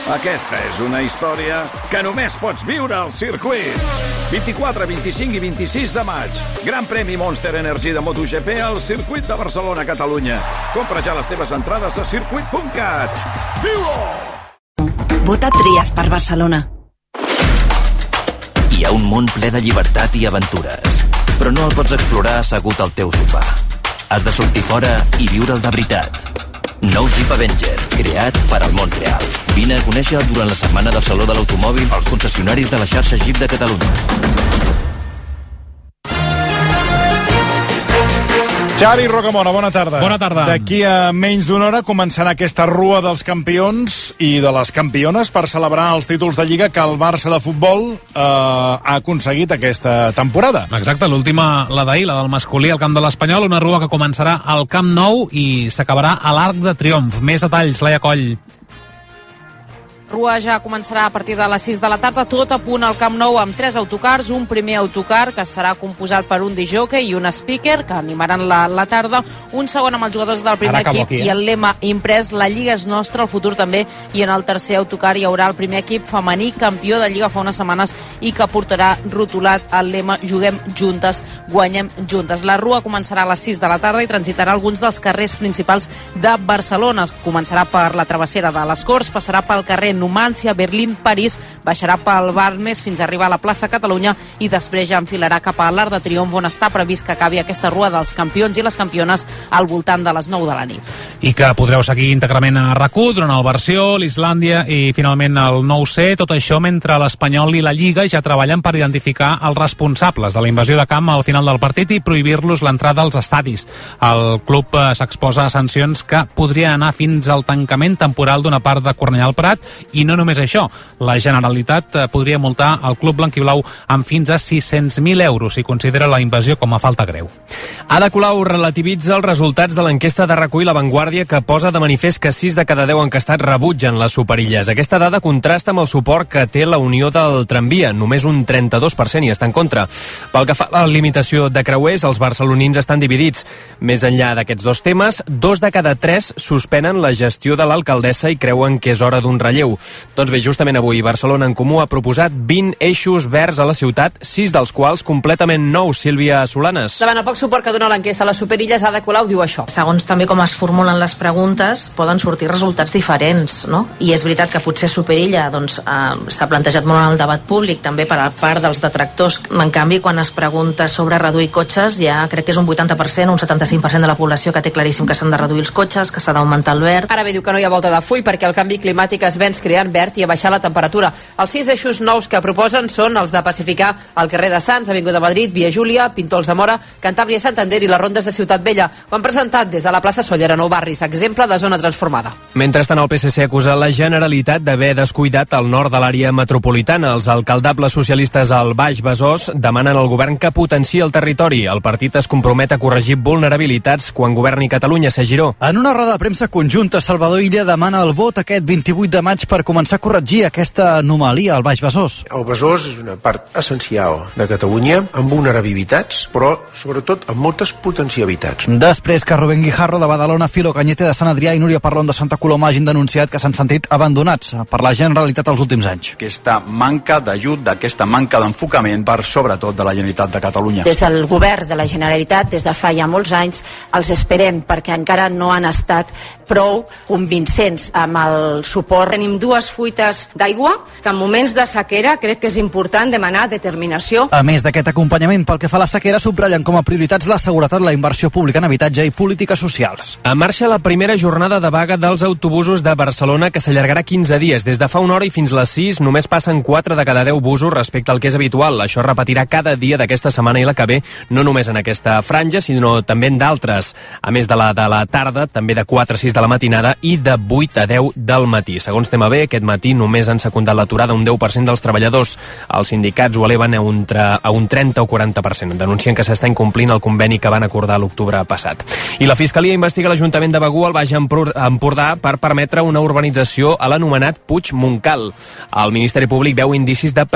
Aquesta és una història que només pots viure al circuit. 24, 25 i 26 de maig. Gran premi Monster Energy de MotoGP al circuit de Barcelona, Catalunya. Compra ja les teves entrades a circuit.cat. Viu-ho! Vota Trias per Barcelona. Hi ha un món ple de llibertat i aventures, però no el pots explorar assegut al teu sofà. Has de sortir fora i viure'l de veritat. Nou Jeep Avenger, creat per al món real. Vine a conèixer durant la setmana del Saló de l'Automòbil als concessionaris de la xarxa Jeep de Catalunya. Xavi Rocamora, bona tarda. Bona tarda. D'aquí a menys d'una hora començarà aquesta rua dels campions i de les campiones per celebrar els títols de Lliga que el Barça de futbol ha aconseguit aquesta temporada. Exacte, l'última, la d'ahir, la del masculí al camp de l'Espanyol, una rua que començarà al Camp Nou i s'acabarà a l'Arc de Triomf. Més detalls, Laia Coll. Rua ja començarà a partir de les 6 de la tarda, tot a punt al Camp Nou amb 3 autocars, un primer autocar que estarà composat per un disjockey i un speaker que animaran la tarda, un segon amb els jugadors del primer equip i el lema imprès, la Lliga és nostra, el futur també, i en el tercer autocar hi haurà el primer equip femení campió de Lliga fa unes setmanes i que portarà rotulat el lema juguem juntes, guanyem juntes. La rua començarà a les 6 de la tarda i transitarà alguns dels carrers principals de Barcelona. Començarà per la travessera de les Corts, passarà pel carrer Numància, Berlín, París, baixarà pel Balmes fins a arribar a la plaça Catalunya i després ja enfilarà cap a l'Arc de Triomf on està previst que acabi aquesta rua dels campions i les campiones al voltant de les 9 de la nit. I que podreu seguir íntegrament a RAC1 durant el Versió, l'Islàndia i finalment el 9C, tot això mentre l'Espanyol i la Lliga ja treballen per identificar els responsables de la invasió de camp al final del partit i prohibir-los l'entrada als estadis. El club s'exposa a sancions que podrien anar fins al tancament temporal d'una part de Cornellà al Prat. I no només això, la Generalitat podria multar el club blanquiblau amb fins a 600.000 euros si considera la invasió com a falta greu. Ada Colau relativitza els resultats de l'enquesta de RAC1 i La Vanguardia que posa de manifest que 6 de cada 10 encastats rebutgen les superilles. Aquesta dada contrasta amb el suport que té la Unió del Tramvia. Només un 32% hi està en contra. Pel que fa a la limitació de creuers, els barcelonins estan dividits. Més enllà d'aquests dos temes, 2 de cada 3 suspenen la gestió de l'alcaldessa i creuen que és hora d'un relleu. Doncs bé, justament avui Barcelona en Comú ha proposat 20 eixos verds a la ciutat, 6 dels quals completament nous. Sílvia Solanes. Davant el poc suport que dona l'enquesta a les superilles, Ada Colau diu això. Segons també com es formulen les preguntes, poden sortir resultats diferents, no? I és veritat que potser superilla s'ha plantejat molt en el debat públic, també per a part dels detractors. En canvi, quan es pregunta sobre reduir cotxes, ja crec que és un 80%, un 75% de la població que té claríssim que s'han de reduir els cotxes, que s'ha d'augmentar el verd. Ara bé, diu que no hi ha volta de full perquè el canvi climàtic es venç creant verd i a baixar la temperatura. Els 6 eixos nous que proposen són els de pacificar el carrer de Sants, Avinguda Madrid, Via Júlia, Pintor Alsamora, Cantàbria, Santander i les rondes de Ciutat Vella. Ho han presentat des de la plaça Sóller a Nou Barris, exemple de zona transformada. Mentrestant, el PSC acusa la Generalitat d'haver descuidat el nord de l'àrea metropolitana. Els alcaldables socialistes al Baix Besòs demanen al govern que potenciï el territori. El partit es compromet a corregir vulnerabilitats quan governi Catalunya. Giró. En una roda de premsa conjunta, Salvador Illa demana el vot aquest 28 de maig per començar a corregir aquesta anomalia al Baix Besòs. El Besòs és una part essencial de Catalunya, amb vulnerabilitats, però sobretot amb moltes potencialitats. Després que Rubén Guijarro de Badalona, Filo Cañete de Sant Adrià i Núria Parlon de Santa Coloma hagin denunciat que s'han sentit abandonats per la Generalitat els últims anys. Aquesta manca d'ajut, d'aquesta manca d'enfocament per sobretot de la Generalitat de Catalunya. Des del govern de la Generalitat, des de fa ja molts anys, els esperem perquè encara no han estat prou convincents amb el suport. Tenim 2 fuites d'aigua que en moments de sequera crec que és important demanar determinació. A més d'aquest acompanyament pel que fa a la sequera, subratllen com a prioritats la seguretat, la inversió pública en habitatge i polítiques socials. En marxa la primera jornada de vaga dels autobusos de Barcelona que s'allargarà 15 dies. Des de fa una hora i fins les 6 només passen 4 de cada 10 busos respecte al que és habitual. Això es repetirà cada dia d'aquesta setmana i la que ve, no només en aquesta franja, sinó també en d'altres. A més de la tarda, també de 4 a 6 de la matinada i de 8 a 10 del matí. Segons TMB, aquest matí només han secundat l'aturada un 10% dels treballadors. Els sindicats ho eleven a un 30 o 40%. Denuncien que s'està incomplint el conveni que van acordar l'octubre passat. I la Fiscalia investiga l'Ajuntament de Begur al Baix Empordà per permetre una urbanització a l'anomenat Puig Montcal. El Ministeri Públic veu indicis de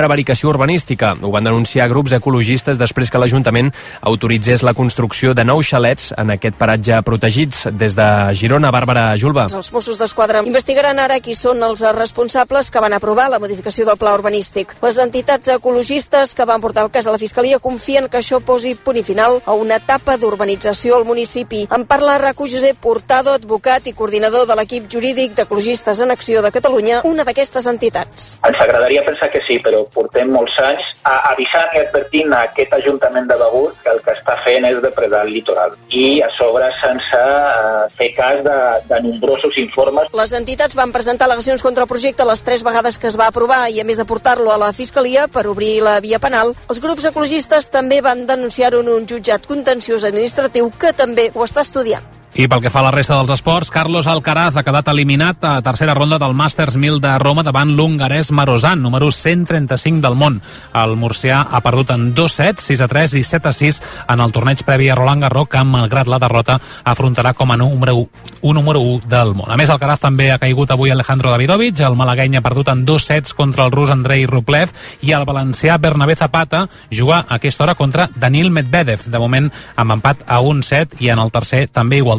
prevaricació urbanística. Ho van denunciar grups ecologistes després que l'Ajuntament autoritzés la construcció de 9 xalets en aquest paratge protegits. Des de Girona, Bàrbara Julba. Els Mossos d'Esquadra investigaran ara qui són els responsables que van aprovar la modificació del pla urbanístic. Les entitats ecologistes que van portar el cas a la Fiscalia confien que això posi punt i final a una etapa d'urbanització al municipi. En parla RAC1 Josep Hurtado, advocat i coordinador de l'equip jurídic d'Ecologistes en Acció de Catalunya, una d'aquestes entitats. Ens agradaria pensar que sí, però portem molts anys avisant i advertint a aquest Ajuntament de Begur que el que està fent és depredar el litoral. I a sobre sense fer cas de nombrosos informes. Les entitats van presentar al·legacions contra el projecte les 3 vegades que es va aprovar i a més de portar-lo a la Fiscalia per obrir la via penal, els grups ecologistes també van denunciar-ho en un jutjat contenciós administratiu que també ho està estudiant. I pel que fa a la resta dels esports, Carlos Alcaraz ha quedat eliminat a tercera ronda del Masters 1000 de Roma davant l'hongarès Marozsan, número 135 del món. El murcià ha perdut en 2 sets, 6-3 i 7-6 en el torneig previ a Roland Garros, que malgrat la derrota afrontarà com a número 1 del món. A més, Alcaraz també ha caigut avui Alejandro Davidovich, el malagueny ha perdut en 2 sets contra el rus Andrei Rublev i el valencià Bernabé Zapata juga a aquesta hora contra Daniil Medvedev, de moment amb empat a 1 set i en el tercer també igualtat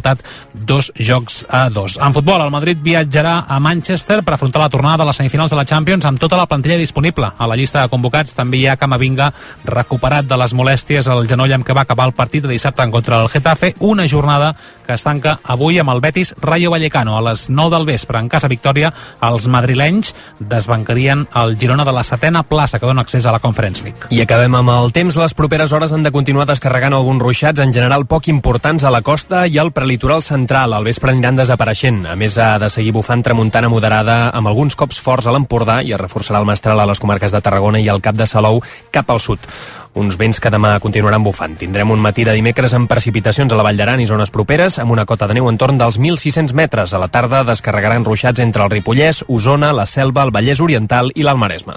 2-2. En futbol, el Madrid viatjarà a Manchester per afrontar la tornada de les semifinals de la Champions amb tota la plantilla disponible. A la llista de convocats també hi ha Camavinga, recuperat de les molèsties al genoll amb què va acabar el partit de dissabte en contra del Getafe, una jornada que es tanca avui amb el Betis Rayo Vallecano. A les 9 del vespre, en cas de victòria, els madrilenys desbancarien el Girona de la 7a plaça que dona accés a la Conference League. I acabem amb el temps. Les properes hores han de continuar descarregant alguns ruixats, en general poc importants a la costa i al prelitoral central. Al vespre aniran desapareixent. A més, ha de seguir bufant tramuntana moderada amb alguns cops forts a l'Empordà i es reforçarà el mestral a les comarques de Tarragona i al Cap de Salou cap al sud. Uns vents que demà continuaran bufant. Tindrem un matí de dimecres amb precipitacions a la Vall d'Aran i zones properes, amb una cota de neu entorn dels 1.600 metres. A la tarda descarregaran ruixats entre el Ripollès, Osona, la Selva, el Vallès Oriental i l'Alt Maresme.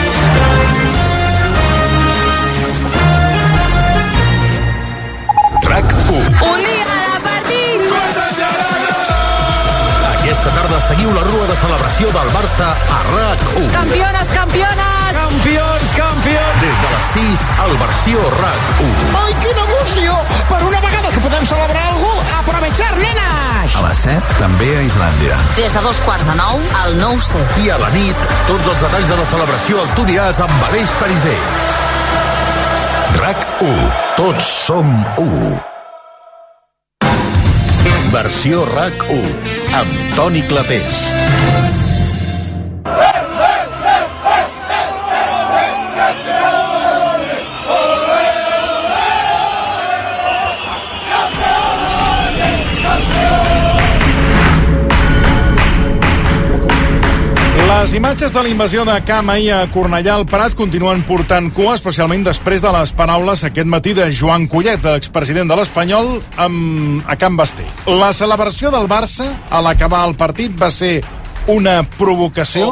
RAC1. Aquesta tarda seguiu la rua de celebració del Barça a RAC1. Campiones, campiones! Campions, campions! Des de les 6 al versió RAC1. Ai, quina emoció! Per una vegada que podem celebrar algú, aprovechar, nenes! A les 7, també a Islàndia. Des de 8:45 al 9C. I a la nit, tots els detalls de la celebració el tu diràs amb Aleix Pariser. RAC1. Tots som 1. Versió RAC1 amb Toni Clapés. Les imatges de la invasió de Camp ahir a Cornellà al Prat continuen portant cua, especialment després de les paraules aquest matí de Joan Collet, expresident de l'Espanyol, a Can Basté. La celebració del Barça a l'acabar el partit va ser una provocació.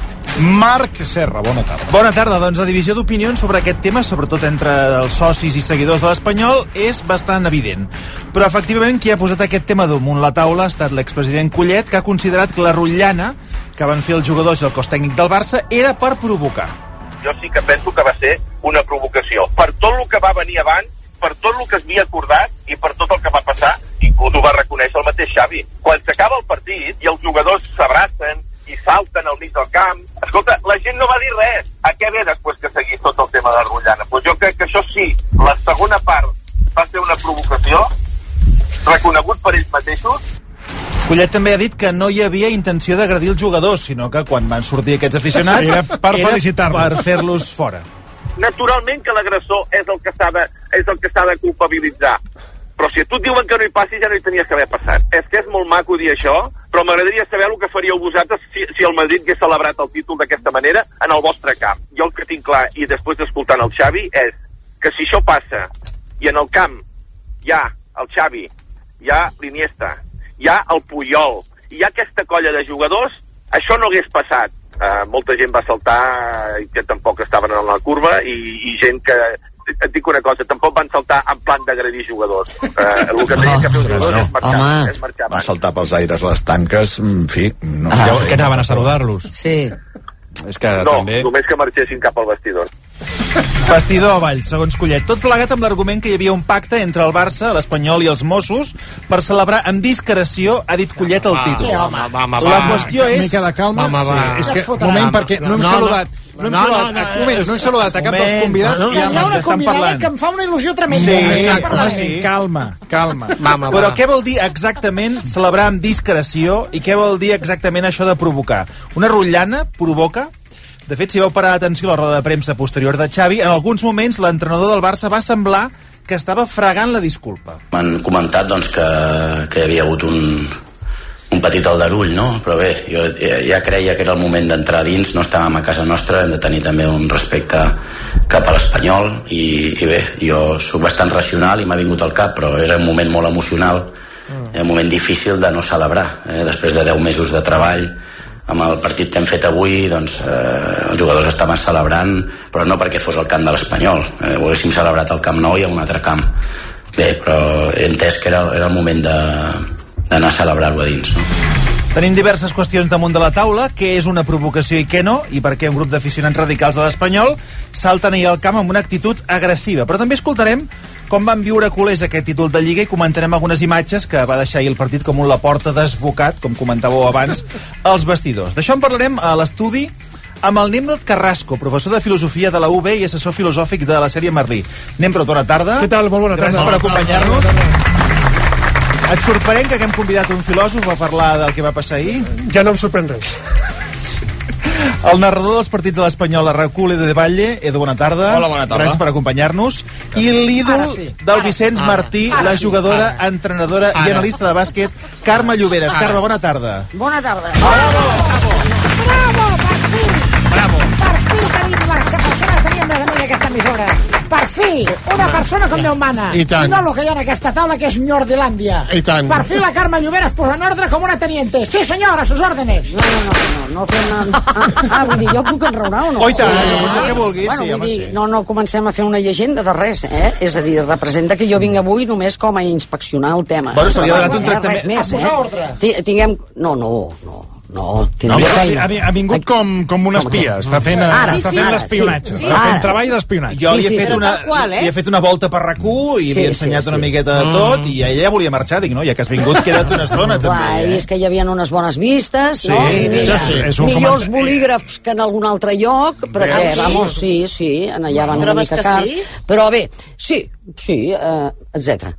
Marc Serra, bona tarda. Bona tarda, doncs la divisió d'opinions sobre aquest tema, sobretot entre els socis i seguidors de l'Espanyol, és bastant evident. Però efectivament qui ha posat aquest tema damunt la taula ha estat l'expresident Collet, que ha considerat que la rotllana que van fer els jugadors i el cos tècnic del Barça era per provocar. Jo sí que penso que va ser una provocació. Per tot el que va venir abans, per tot el que es havia acordat i per tot el que va passar, inclús ho va reconèixer el mateix Xavi. Quan s'acaba el partit i els jugadors s'abracen i salten al mig del camp, escolta, la gent no va dir res. A què ve després que seguís tot el tema de rotllana? Pues jo crec que això sí, la segona part va ser una provocació, reconegut per ells mateixos. Collet també ha dit que no hi havia intenció d'agredir els jugadors, sinó que quan van sortir aquests aficionats era per felicitar-los, per fer-los fora. Naturalment que l'agressor és el que s'ha de culpabilitzar. Però si a tu et diuen que no hi passi, ja no hi tenies que haver passat. És que és molt maco dir això, però m'agradaria saber el que faríeu vosaltres si el Madrid hagués celebrat el títol d'aquesta manera en el vostre camp. Jo el que tinc clar, i després d'escoltant el Xavi, és que si això passa i en el camp hi ha el Xavi, hi ha l'Iniesta, hi ha el Puyol, hi ha aquesta colla de jugadors, això no hagués passat. Molta gent va saltar i que tampoc estaven en la curva i gent que, et dic una cosa, tampoc van saltar en plan d'agredir jugadors. El que tenien que fer els jugadors és marxar. Van saltar pels aires les tanques, en fi... Que anaven a saludar-los. Sí. És que no, també... només que marxessin cap al vestidor. Vestidor avall, segons Collet. Tot plegat amb l'argument que hi havia un pacte entre el Barça, l'Espanyol i els Mossos per celebrar amb discreció, ha dit Collet el títol. Sí, home. La qüestió és... Una mica de calma. Sí, és que, moment, perquè no hem saludat. No hem saludat a cap dels convidats. Que hi ha una convidada que em fa una il·lusió tremenda. Sí. Calma. Però què vol dir exactament celebrar amb discreció i què vol dir exactament això de provocar? Una rotllana provoca? De fet, si vau parar atenció a la roda de premsa posterior de Xavi, en alguns moments l'entrenador del Barça va semblar que estava fregant la disculpa. M'han comentat doncs, que hi havia hagut un petit aldarull, no? Però bé, jo ja creia que era el moment d'entrar dins, no estàvem a casa nostra, hem de tenir també un respecte cap a l'Espanyol i bé, jo soc bastant racional i m'ha vingut al cap, però era un moment molt emocional, un moment difícil de no celebrar, després de 10 mesos de treball. Amb el partit que hem fet avui, doncs, els jugadors estaven celebrant, però no perquè fos el camp de l'Espanyol. Ho haguéssim celebrat al Camp Nou i a un altre camp. Bé, però he entès que era el moment d'anar a celebrar-ho a dins, no? Tenim diverses qüestions damunt de la taula, què és una provocació i què no, i per què un grup d'aficionats radicals de l'Espanyol salten ahir al camp amb una actitud agressiva. Però també escoltarem com van viure culers aquest títol de Lliga i comentarem algunes imatges que va deixar ahir el partit com un Laporta desbocat, com comentàveu abans, als vestidors. D'això en parlarem a l'estudi amb el Nimrod Carrasco, professor de filosofia de la UB i assessor filosòfic de la sèrie Merlí. Nimrod, bona tarda. Què tal? Molt bona tarda. Gràcies per acompanyar-nos. Et sorprèn que haguem convidat un filòsof a parlar del que va passar ahir? Ja no em sorprèn res. El narrador dels partits de l'Espanyol, a Racul, Edu de Valle. Edu, bona tarda. Hola, bona tarda. Gràcies per acompanyar-nos. I l'ídol del Vicenç Martí, la jugadora, entrenadora i analista de bàsquet, Carme Lloberes. Carme, bona tarda. Bona tarda. Bravo, per fi. Per fi tenim la persona que teníem de tenir en aquesta emissora. Per fi, una persona com Déu mana. I tant. I no el que hi ha en aquesta taula, que és Nyordilàndia. I tant. Per fi la Carme Lloberes posa en ordre com una teniente. Sí, senyora, a sus órdenes. No fem... vull dir, jo puc enraonar o no? Oh, i tant, que vulguis, bueno, sí, home, dir, sí. No comencem a fer una llegenda de res, És a dir, representa que jo vinc avui només com a inspeccionar el tema. Bueno, se li ha donat un tractament. Res més, A posar ordre. Tinguem... No, ha vingut com un espia. Està fent l'espionatge. Està fent treball d'espionatge. Jo li he fet una volta per RAC1 i li he ensenyat una miqueta de tot i ella volia marxar. Dic, no, ja que has vingut, queda't una estona també. He vist que hi havia unes bones vistes, no? Millors bolígrafs que en algun altre lloc, però què, vamos, sí, allà van una mica cars. Però bé, sí, etcètera.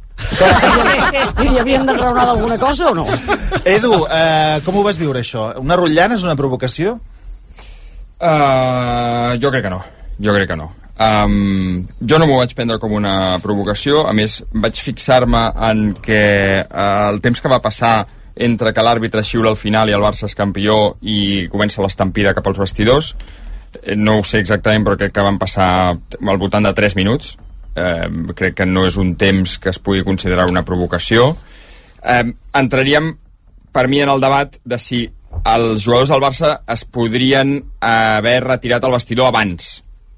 Hi havíem d'enraonar d'alguna cosa o no? Edu, com ho vas viure això? Una rotllana és una provocació? Jo crec que no. Jo no m'ho vaig prendre com una provocació. A més, vaig fixar-me en que el temps que va passar entre que l'àrbitre xiula al final i el Barça és campió i comença l'estampida cap als vestidors, no ho sé exactament, però crec que van passar al voltant de 3 minuts. Crec que no és un temps que es pugui considerar una provocació. Entraríem per mi en el debat de si els jugadors del Barça es podrien haver retirat al vestidor abans,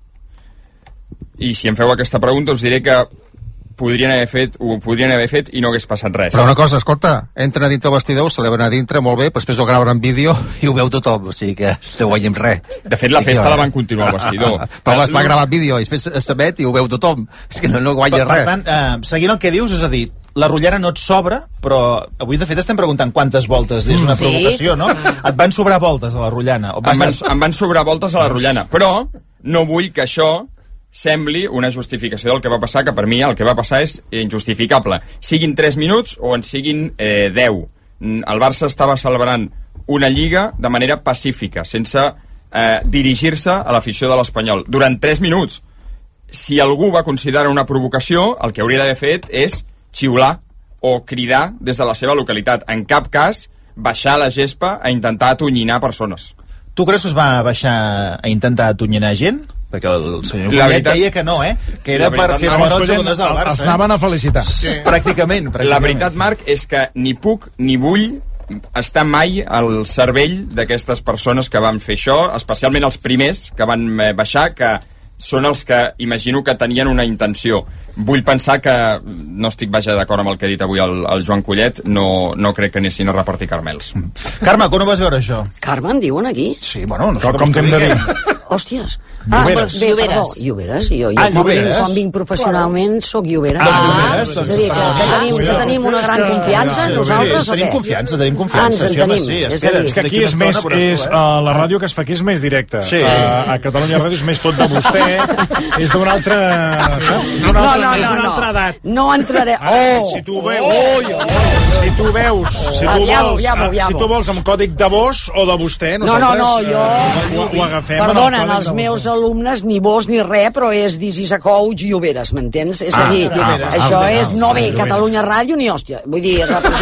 i si em feu aquesta pregunta us diré que ho podrien haver fet i no hagués passat res. Però una cosa, escolta, entren a dintre el vestidor, ho celebren a dintre, molt bé, però després ho graven en vídeo i ho veu tothom, o sigui que no guanyem res. De fet, la festa la van continuar al vestidor. Però es va gravar en vídeo i després s'emet i ho veu tothom. És que no guanya res. Per tant, seguint el que dius, és a dir, la rotllana no et sobra, però avui de fet estem preguntant quantes voltes és una provocació, no? Et van sobrar voltes a la rotllana. Em van sobrar voltes a la rotllana, però no vull que això sembli una justificació del que va passar, que per mi el que va passar és injustificable. Siguin 3 minuts o en siguin 10. El Barça estava celebrant una lliga de manera pacífica, sense dirigir-se a l'afició de l'Espanyol. Durant 3 minuts. Si algú va considerar una provocació, el que hauria d'haver fet és xiular o cridar des de la seva localitat. En cap cas, baixar a la gespa a intentar atonyinar persones. Tu creus que es va baixar a intentar atonyinar gent? Perquè el senyor Collet deia que no, que era per fer fora els jugadors del Barça. Els anaven a felicitar. Sí. Pràcticament. La veritat, Marc, és que ni puc ni vull estar mai al cervell d'aquestes persones que van fer això, especialment els primers que van baixar, que són els que imagino que tenien una intenció. vull pensar que no estic d'acord amb el que ha dit avui el Joan Collet, no crec que anessin a repartir caramels. Carme, com ho vas veure això? Carme, en diuen aquí? Sí, bueno, no sé com t'hem de dir. Hòsties. Lloberes. Lloberes. Jo Lloberes. quan vinc professionalment soc llobera. Lloberes. És a dir, que tenim una gran confiança, nosaltres, o què? Tenim confiança. Ens en tenim. És que aquí és més, la ràdio que es fa aquí és més directa. A Catalunya Ràdio és més tot de vostè, és d'una altra... No. edat. No entraré... Si tu veus, si tu vols amb còdic de vos o de vostè, nosaltres ho agafem. Perdona, els meus alumnes ni vos ni res, però és This is a coach Lloberes, m'entens? És a dir, això és no ve Catalunya Ràdio ni hòstia. Vull dir,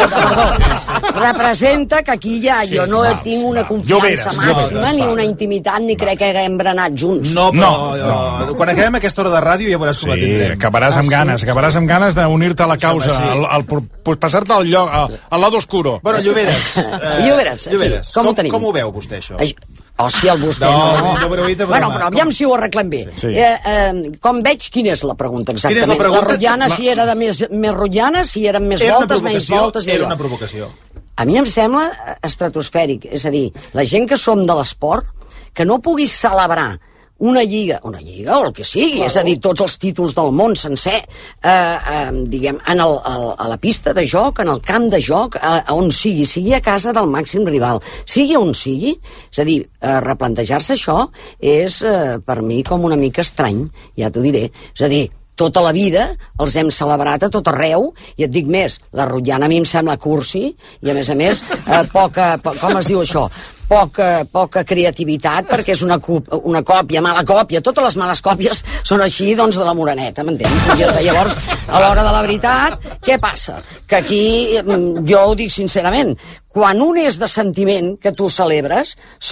representa que aquí ja jo no tinc una confiança màxima, ni una intimitat, ni crec que haguem berenat junts. No, però quan acabem aquesta hora de ràdio ja veuràs com la tindrem. Acabaràs amb ganes d'unir-te a la causa, passar-te al lloc, al lado oscuro. Bueno, Lloberes, com ho tenim? Com ho veu vostè, això? Hòstia, el vostè no. Bueno, però aviam si ho arreglem bé. Com veig, quina és la pregunta exactament? Quina és la pregunta? La rotllana, si era de més rotllana, si eren més voltes, menys voltes... Era una provocació. A mi em sembla estratosfèric. És a dir, la gent que som de l'esport, que no pugui celebrar una lliga o el que sigui, és a dir, tots els títols del món sencer, diguem, a la pista de joc, en el camp de joc, on sigui a casa del màxim rival, sigui on sigui, és a dir, replantejar-se això és, per mi, com una mica estrany, ja t'ho diré, és a dir, tota la vida els hem celebrat a tot arreu, i et dic més, la rotllana a mi em sembla cursi, i a més, com es diu això? Poca creativitat, perquè és una còpia, mala còpia. Totes les males còpies són així, doncs, de la Moreneta, m'entens? Llavors, a l'hora de la veritat, què passa? Que aquí, jo ho dic sincerament, quan un és de sentiment que tu celebres,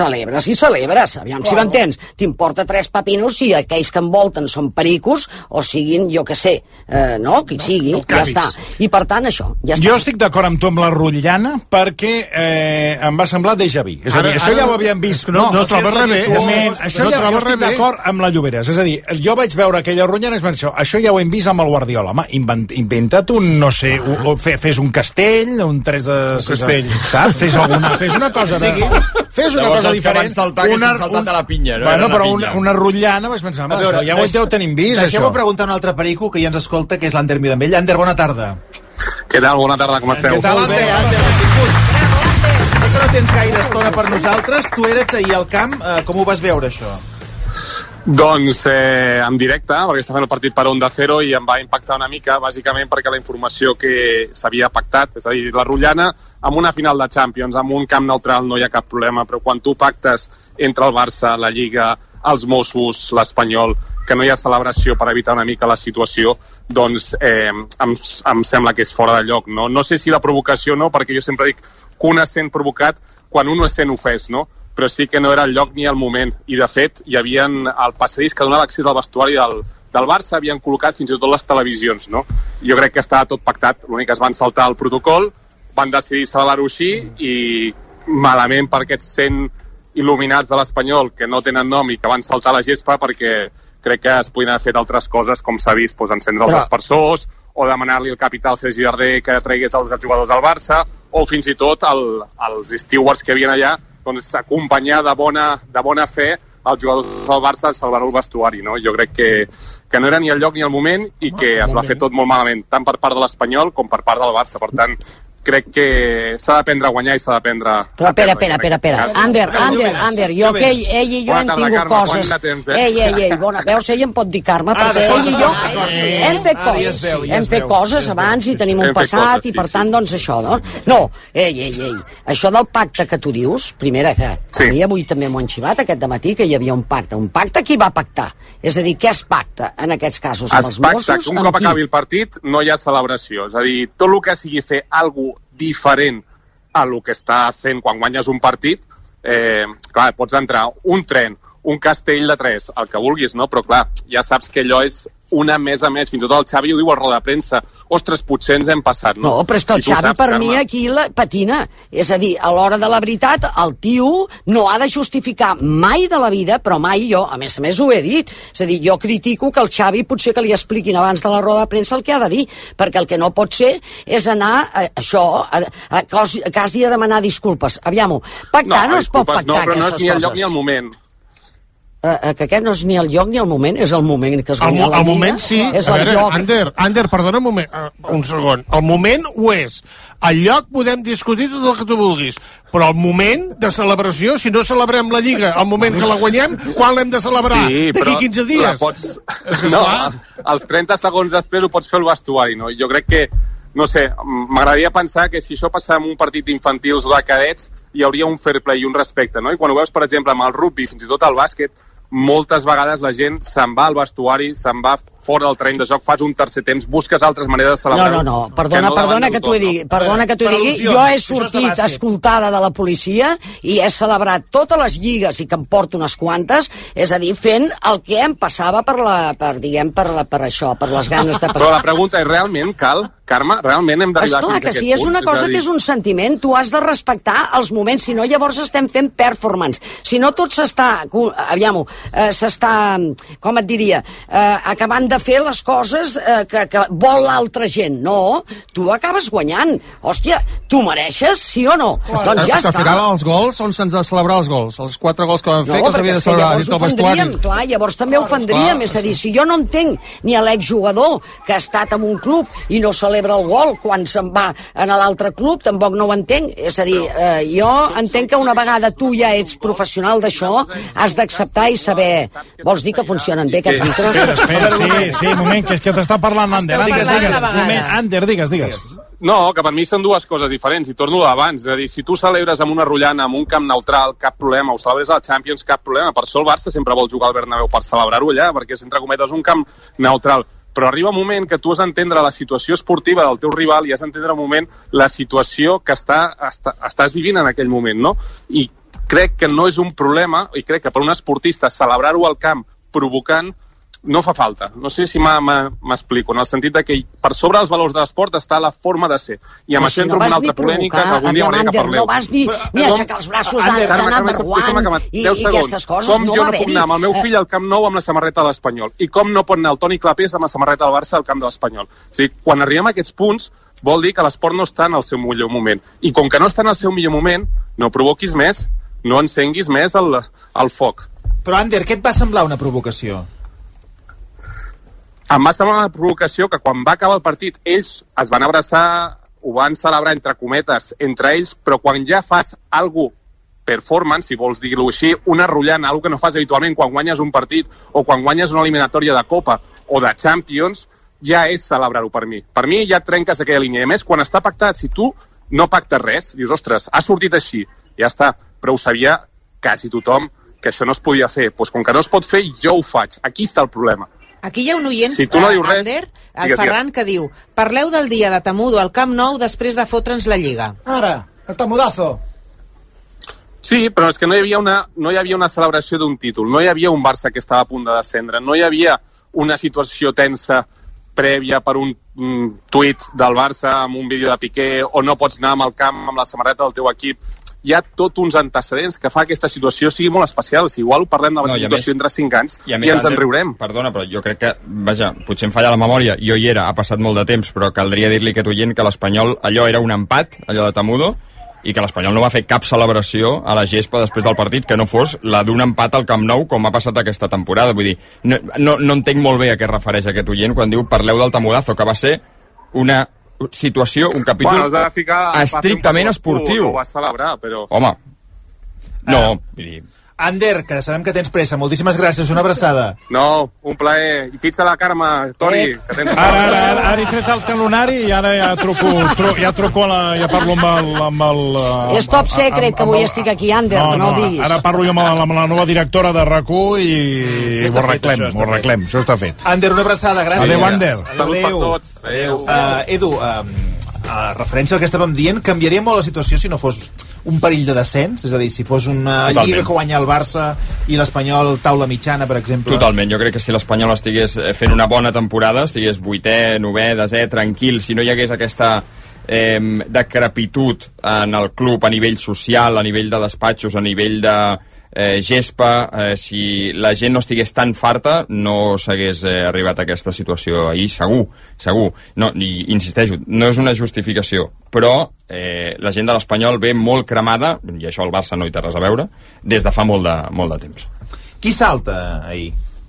aviam si m'entens, t'importa 3 pepinos si aquells que envolten són pericos o siguin, jo que sé, no? Qui sigui, ja està. I per tant, això, ja està. Jo estic d'acord amb tu amb la rotllana perquè em va semblar déjà vu. És a dir, això ja ho havíem vist. No trobes res bé. Això ja jo estic d'acord amb la Lloberes. És a dir, jo vaig veure aquella rotllana i vaig dir, això ja ho hem vist amb el Guardiola. Home, inventa't un, no sé, fes un castell, un 3 de... Un castell. Saps? Fes una cosa fes una cosa diferent. Llavors els que van saltar a la pinya, no? Bueno, però una rotllana vas pensar, això ja ho tenim vist, això. Deixem-ho preguntar a un altre perico que ja ens escolta, que és l'Ander Mirambell. Ander, bona tarda. Què tal? Bona tarda, com esteu? Què tal, Ander? Benvingut. Sé que no tens gaire estona per nosaltres. Tu eres ahir al camp. Com ho vas veure, això? Doncs en directe, perquè està fent el partit per Onda Cero i em va impactar una mica, bàsicament perquè la informació que s'havia pactat, és a dir, la rotllana amb una final de Champions, amb un camp neutral no hi ha cap problema, però quan tu pactes entre el Barça, la Lliga, els Mossos, l'Espanyol, que no hi ha celebració per evitar una mica la situació, doncs em sembla que és fora de lloc, no? No sé si la provocació no, perquè jo sempre dic que un es sent provocat quan un es sent ofès, no? Però sí que no era el lloc ni el moment. I, de fet, hi havia el passadís que donava accés al vestuari del Barça, havien col·locat fins i tot les televisions, no? Jo crec que estava tot pactat. L'únic que es van saltar el protocol, van decidir celebrar-ho així i malament per aquests 100 il·luminats de l'Espanyol que no tenen nom i que van saltar la gespa, perquè crec que es podien haver fet altres coses, com s'ha vist, encendre els aspersors o demanar-li al capital Sergi Darder que tragués els jugadors del Barça, o fins i tot els stewards que havien allà doncs acompanyar de bona fe els jugadors del Barça a salvar el vestuari, no? Jo crec que no era ni el lloc ni el moment i que es va fer tot molt malament, tant per part de l'Espanyol com per part del Barça. Per tant, crec que s'ha d'aprendre a guanyar i s'ha d'aprendre a perdre. Espera. Ander, jo que ell i jo hem tingut coses. Veus, ell em pot dir Carme, perquè ell i jo hem fet coses abans i tenim un passat i per tant, doncs això, no? No, això del pacte que tu dius, primera, que a mi avui també m'ho han xivat aquest dematí, que hi havia un pacte. Un pacte, qui va pactar? És a dir, què es pacta en aquests casos? Amb els Mossos? Es pacta que un cop acabi el partit no hi ha celebració. És a dir, tot el que sigui fer alguna diferent a el que està fent quan guanyes un partit, clar, pots entrar un tren, un castell de 3, el que vulguis, no? Però clar, ja saps que allò és una més a més, fins i tot el Xavi ho diu a roda de premsa, ostres, potser ens hem passat, no? No, però és que el Xavi per mi aquí patina, és a dir, a l'hora de la veritat el tio no ha de justificar mai de la vida, però mai jo, a més ho he dit, és a dir, jo critico que el Xavi potser que li expliquin abans de la roda de premsa el que ha de dir, perquè el que no pot ser és anar quasi a demanar disculpes. Aviam-ho, pactar no es pot pactar aquestes coses. No, però no és ni el lloc ni el moment. Que aquest no és ni el lloc ni el moment, és el moment que es guanya la Lliga. El moment sí, a veure, Ander, perdona un segon, el moment ho és, el lloc podem discutir tot el que tu vulguis, però el moment de celebració, si no celebrem la Lliga, el moment que la guanyem, quan l'hem de celebrar? D'aquí 15 dies? No, els 30 segons després ho pots fer al vestuari, no? Jo crec que no sé, m'agradaria pensar que si això passava en un partit d'infantils o de cadets hi hauria un fair play i un respecte, no? I quan ho veus, per exemple, amb el rugby, fins i tot al bàsquet, moltes vegades la gent se'n va al vestuari, se'n va fora del terreny de joc, fas un tercer temps, busques altres maneres de celebrar-ho. No, perdona que t'ho digui. Jo he sortit escoltada de la policia i he celebrat totes les lligues i que em porto unes quantes, és a dir, fent el que em passava per això, per les ganes de passar. Però la pregunta és, realment cal, Carme, realment hem d'arribar fins a aquest punt? Esclar que sí, és una cosa que és un sentiment, tu has de respectar els moments, si no llavors estem fent performance, si no tot s'està, com et diria, acabant de fer les coses que vol l'altra gent. No, tu acabes guanyant. Hòstia, tu mereixes, sí o no? Doncs ja està. Al final, els gols, on se'ns ha de celebrar els gols? Els 4 gols que vam fer, que s'havia de celebrar dins del vestuari. Clar, llavors també ofendríem. És a dir, si jo no entenc ni a l'exjugador que ha estat en un club i no celebra el gol quan se'n va a l'altre club, tampoc no ho entenc. És a dir, jo entenc que una vegada tu ja ets professional d'això, has d'acceptar i saber... Vols dir que funcionen bé aquests micros? Sí, un moment, que és que t'està parlant Ander. Ander, digues. No, que per mi són dues coses diferents, i torno d'abans. És a dir, si tu celebres amb una rotllana, amb un camp neutral, cap problema, o celebres al Champions, cap problema. Per això el Barça sempre vol jugar al Bernabéu, per celebrar-ho allà, perquè és, entre cometes, un camp neutral. Però arriba un moment que tu has d'entendre la situació esportiva del teu rival i has d'entendre un moment la situació que estàs vivint en aquell moment, no? I crec que no és un problema, i crec que per un esportista celebrar-ho al camp provocant no fa falta. No sé si m'explico, en el sentit de que per sobre els valors de l'esport està la forma de ser. I amb això entro en una altra polèmica que algun dia m'agradaria que parleu. No vas ni aixecar els braços d'anar Marwan i aquestes coses. Com jo no puc anar amb el meu fill al Camp Nou amb la samarreta de l'Espanyol? I com no pot anar el Toni Clapés amb la samarreta del Barça al camp de l'Espanyol? O sigui, quan arribem a aquests punts, vol dir que l'esport no està en el seu millor moment. I com que no està en el seu millor moment, no provoquis més, no encenguis més el foc. Però, Ander, què et va semblar una provocació? Em va semblar una provocació que quan va acabar el partit ells es van abraçar, ho van celebrar entre cometes entre ells, però quan ja fas alguna performance, si vols dir-ho així, una rotllana, alguna que no fas habitualment quan guanyes un partit o quan guanyes una eliminatòria de Copa o de Champions, ja és celebrar-ho per mi. Per mi ja trenques aquella línia. I a més, quan està pactat, si tu no pactes res, dius, ostres, ha sortit així, ja està, però ho sabia quasi tothom que això no es podia fer. Doncs com que no es pot fer, jo ho faig. Aquí està el problema. Aquí hi ha un oient, si tu no dius res, Ander, el Ferran, que diu: parleu del dia de Tamudo al Camp Nou després de fotre'ns la Lliga. Ara, el tamudazo. Sí, però és que no hi havia una celebració d'un títol, no hi havia un Barça que estava a punt de descendre, no hi havia una situació tensa prèvia per un tuit del Barça amb un vídeo de Piqué, o no pots anar al camp amb la samarreta del teu equip. Hi ha tot uns antecedents que fa que aquesta situació sigui molt especial. Si igual parlem de la situació entre 5 anys i ens en riurem. Perdona, però jo crec que, vaja, potser em falla la memòria, jo hi era, ha passat molt de temps, però caldria dir-li a aquest oient que l'Espanyol, allò era un empat, allò de Tamudo, i que l'Espanyol no va fer cap celebració a la gespa després del partit que no fos la d'un empat al Camp Nou com ha passat aquesta temporada. Vull dir, no entenc molt bé a què es refereix aquest oient quan diu parleu del Tamudazo, que va ser una situació, un capítol estrictament esportiu. Ho va celebrar, però... Home, no, vull dir... Ander, que sabem que tens pressa, moltíssimes gràcies, una abraçada. No, un plaer. I fixa la Carme, Toni, que tens... Ara he tret el talonari i ara ja parlo amb el... És top secret que avui estic aquí, Ander, no diguis. Ara parlo jo amb la nova directora de RAC1 i ho arreglem, això està fet. Ander, una abraçada, gràcies. Adéu, Ander. Salut per tots. Edu, a referència al que estàvem dient, canviaria molt la situació si no fos un perill de descens? És a dir, si fos una lliga que guanya el Barça i l'Espanyol taula mitjana, per exemple. Totalment, jo crec que si l'Espanyol estigués fent una bona temporada, estigués 8è, 9è, 10è, tranquil, si no hi hagués aquesta decrepitud en el club a nivell social, a nivell de despatxos, a nivell de gespa, si la gent no estigués tan farta no s'hagués arribat a aquesta situació ahir, segur. No, insisteixo, no és una justificació, però la gent de l'Espanyol ve molt cremada, i això el Barça no hi té res a veure, des de fa molt de temps. Qui salta ahir?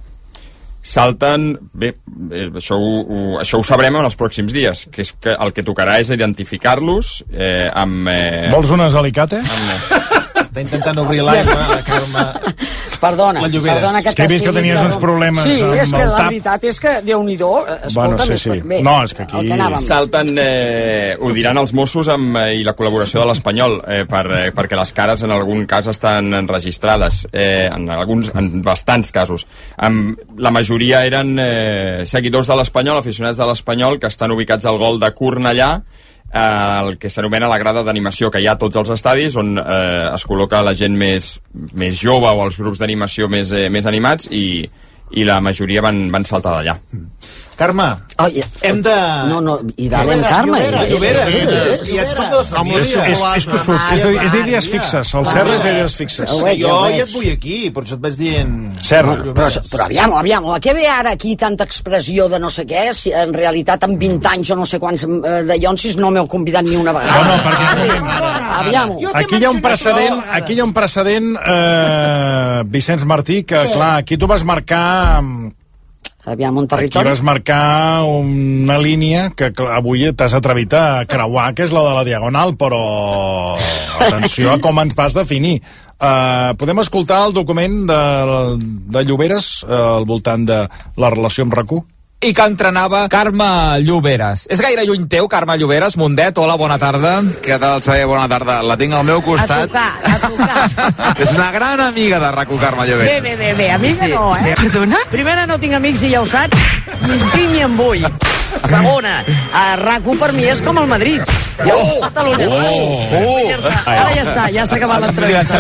Salten, bé, això ho sabrem en els pròxims dies, que és que el que tocarà és identificar-los amb... Vols unes alicate? Està intentant obrir l'aigua, la Carme... Perdona que és que he vist que tenies uns problemes amb el tap. Sí, és que la veritat és que Déu-n'hi-do, escolta'm, sí. No, és que aquí... Salten, ho diran els Mossos i la col·laboració de l'Espanyol, perquè les cares en algun cas estan enregistrades, en bastants casos. La majoria eren seguidors de l'Espanyol, aficionats de l'Espanyol, que estan ubicats al gol de Cornellà, el que s'anomena la grada d'animació que hi ha a tots els estadis, on es col·loca la gent més jove o els grups d'animació més animats, i la majoria van saltar d'allà. Carme, hem de... No, i d'Alem Carme. Lloberes, i ets com de la família. És tossut, és d'idees fixes, el Serra és d'idees fixes. Jo ja et vull aquí, per això et vaig dient... Serra. Però aviam, a què ve ara aquí tanta expressió de no sé què, si en realitat en 20 anys o no sé quants de Llonsis no m'heu convidat ni una vegada? No, perquè... Aviam. Aquí hi ha un precedent, Vicenç Martí, que clar, aquí tu vas marcar... Aviam, un territori. Aquí vas marcar una línia que avui t'has atrevit a creuar, que és la de la Diagonal, però atenció a com ens vas definir. Podem escoltar el document de Lloberes al voltant de la relació amb RAC1? I que entrenava Carme Lloberes. És gaire lluny teu, Carme Lloberes? Mundet, hola, bona tarda. Què tal, Xavier? Bona tarda. La tinc al meu costat. A tocar. És una gran amiga de RAC1, Carme Lloberes. Bé, amiga no, eh? Perdona? Primera, no tinc amics i ja ho saps, ni en tinc ni en vull. Segona, RAC1 per mi és com el Madrid. Catalunya. Ara ja està, ja s'ha acabat l'entrevista.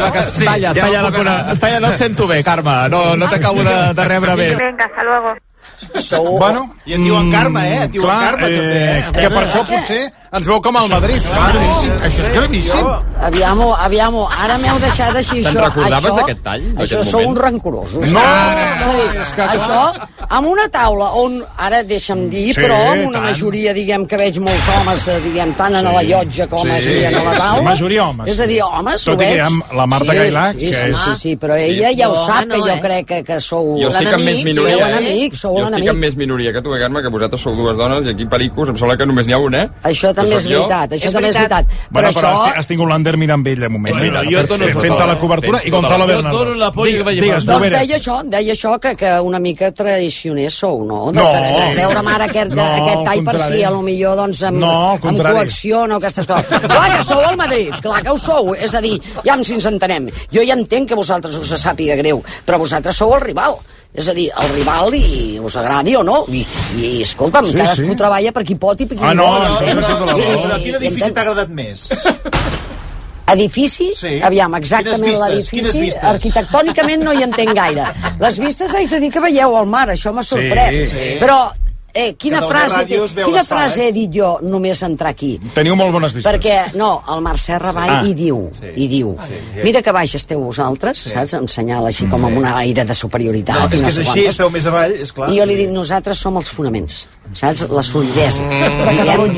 Està ja no et sento bé, Carme. No t'acabo de rebre bé. Vinga, hasta luego. Bueno, i et diuen Carme, et diuen Carme també, que per això potser ens veu com el Madrid. Això és gravíssim. Aviam, ara m'heu deixat així. Te'n recordaves d'aquest tall? Això sou uns rancorosos. No, és que això, amb una taula on, ara deixa'm dir, però amb una majoria, diguem, que veig molts homes, diguem, tant en la llotja com a la taula. Majoria homes. És a dir, homes, ho veig. Tot i que amb la Marta Gailà, sí, però ella ja ho sap, que jo crec que sou l'enemic. Jo estic en més minoria que tu, Carme, que vosaltres sou dues dones i aquí pericos, em sembla que només n'hi ha un, eh? Això també és veritat, Bueno, però estic Hollander mirant amb ell de moment. Fent-te la cobertura i Gonzalo Bernardo. Doncs deia això que una mica traicioners sou, no? De treure'm ara aquest tall per si a lo millor doncs amb coacció o aquestes coses. Clar que sou el Madrid, clar que ho sou, és a dir, ja si ens entenem. Jo ja entenc que vosaltres us sàpiga greu, però vosaltres sou el rival. És a dir, el rival, i us agradi o no, i escolta'm, cadascú treballa per qui pot i per qui no. Però quin edifici t'ha agradat més? Edifici? Aviam, exactament l'edifici. Arquitectònicament no hi entenc gaire. Les vistes haig de dir que veieu el mar, això m'ha sorprès. Però quina frase he dit jo només entrar aquí? Teniu molt bones vistes. Perquè, no, el Marc Serra va i diu, mira que baix esteu vosaltres, saps? Em senyala així com amb un aire de superioritat. No, és que és així, esteu més avall, és clar. I jo li dic, nosaltres som els fonaments, saps? La solidesa. Diguem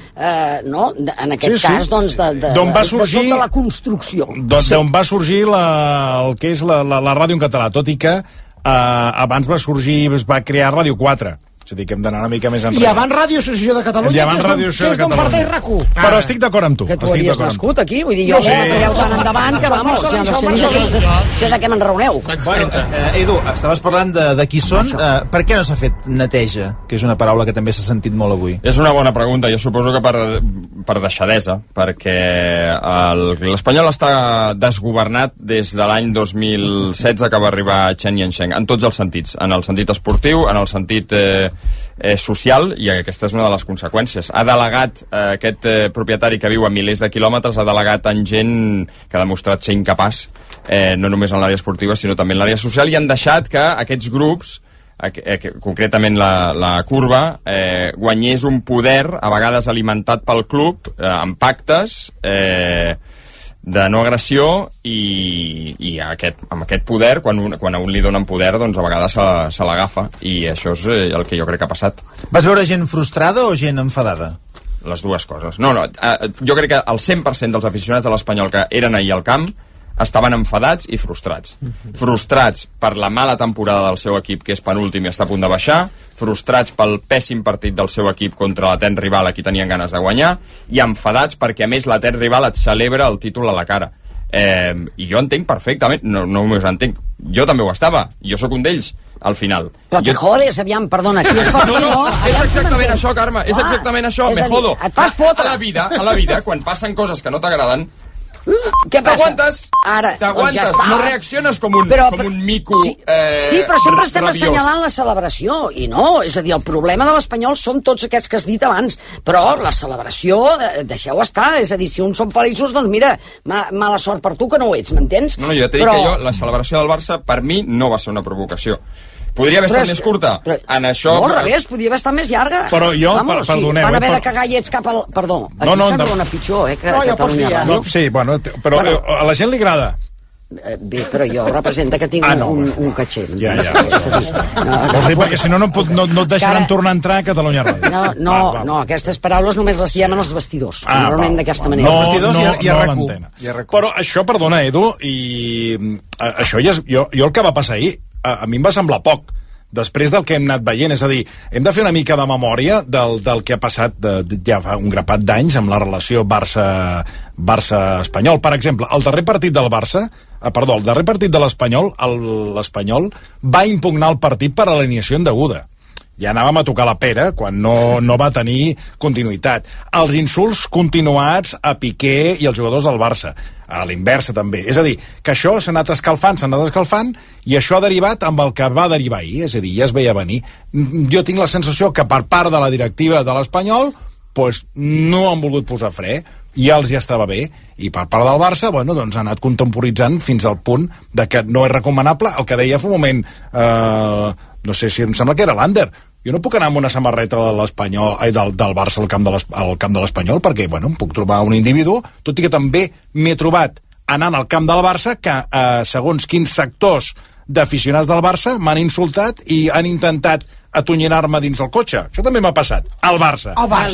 en aquest cas, doncs, de tota la construcció. D'on va sorgir el que és la ràdio en català, tot i que abans es va crear Ràdio 4. És a dir, que hem d'anar una mica més enrere. I abans Ràdio Associació de Catalunya, que és d'on parteix RAC1. Però estic d'acord amb tu. Que tu havies nascut aquí, vull dir, jo traieu tan endavant que, vamos, ja no sé de què m'enraoneu. Bueno, Edu, estaves parlant de qui són. Per què no s'ha fet neteja? Que és una paraula que també s'ha sentit molt avui. És una bona pregunta. Jo suposo que per deixadesa, perquè l'Espanyol està desgovernat des de l'any 2016 que va arribar Chen Yansheng, en tots els sentits. En el sentit esportiu, en el sentit social, i aquesta és una de les conseqüències. Ha delegat aquest propietari que viu a milers de quilòmetres, ha delegat en gent que ha demostrat ser incapaç, no només en l'àrea esportiva sinó també en l'àrea social, i han deixat que aquests grups, concretament la Curva, guanyés un poder a vegades alimentat pel club amb pactes de no agressió, i amb aquest poder, quan a un li donen poder, doncs a vegades se l'agafa, i això és el que jo crec que ha passat. Vas veure gent frustrada o gent enfadada? Les dues coses. No, jo crec que el 100% dels aficionats de l'Espanyol que eren ahir al camp estaven enfadats i frustrats. Frustrats per la mala temporada del seu equip, que és penúltim i està a punt de baixar, frustrats pel pèssim partit del seu equip contra l'etern rival a qui tenien ganes de guanyar, i enfadats perquè a més l'etern rival et celebra el títol a la cara. I jo entenc perfectament, no només entenc, jo també ho estava, jo sóc un d'ells al final. Però te jodes, aviam, perdona, aquí és partit, no? És exactament això, Carme, és exactament això, me jodo. Et fas fotre. A la vida, quan passen coses que no t'agraden, què passa? T'aguantes, no reacciones com un mico sí, però sempre estem rabiós. assenyalant la celebració, i no, és a dir, el problema de l'Espanyol són tots aquests que has dit abans, però la celebració, deixeu estar, és a dir, si uns són feliços, doncs mira, mala sort per tu que no ho ets, m'entens? No, jo t'he dit que la celebració del Barça, per mi, no va ser una provocació. Podria haver estat més curta. En això... No, al revés, podria haver estat més llarga. Però jo, perdoneu... Van haver de cagar llets cap al... Perdó, aquí sembla una pitjor, que Catalunya Ràdio. Sí, bueno, però a la gent li agrada. Bé, però jo representa que tinc un caché. Ja. Vols dir, perquè si no et deixaran tornar a entrar a Catalunya Ràdio. No, aquestes paraules només les llemen els vestidors. Normalment d'aquesta manera. Els vestidors i a RAC1. Però això, perdona, Edu, i això jo el que va passar ahir, a mi em va semblar poc després del que hem anat veient, és a dir, hem de fer una mica de memòria del que ha passat ja fa un grapat d'anys amb la relació Barça-Espanyol. Per exemple, el darrer partit de l'Espanyol, l'Espanyol va impugnar el partit per alineació indeguda. Ja anàvem a tocar la pera quan no va tenir continuïtat. Els insults continuats a Piqué i els jugadors del Barça, a l'inversa també. És a dir, que això s'ha anat escalfant, i això ha derivat amb el que va derivar ahir, és a dir, ja es veia venir. Jo tinc la sensació que per part de la directiva de l'Espanyol no han volgut posar fre, ja els estava bé, i per part del Barça, doncs ha anat contemporitzant fins al punt de que no és recomanable el que deia fa un moment, no sé si em sembla que era l'Ander. Jo no puc anar amb una samarreta del Barça al camp de l'Espanyol perquè, em puc trobar un individu, tot i que també m'he trobat anant al camp del Barça que segons quins sectors d'aficionats del Barça m'han insultat i han intentat atonyinar-me dins el cotxe. Això també m'ha passat. Al Barça.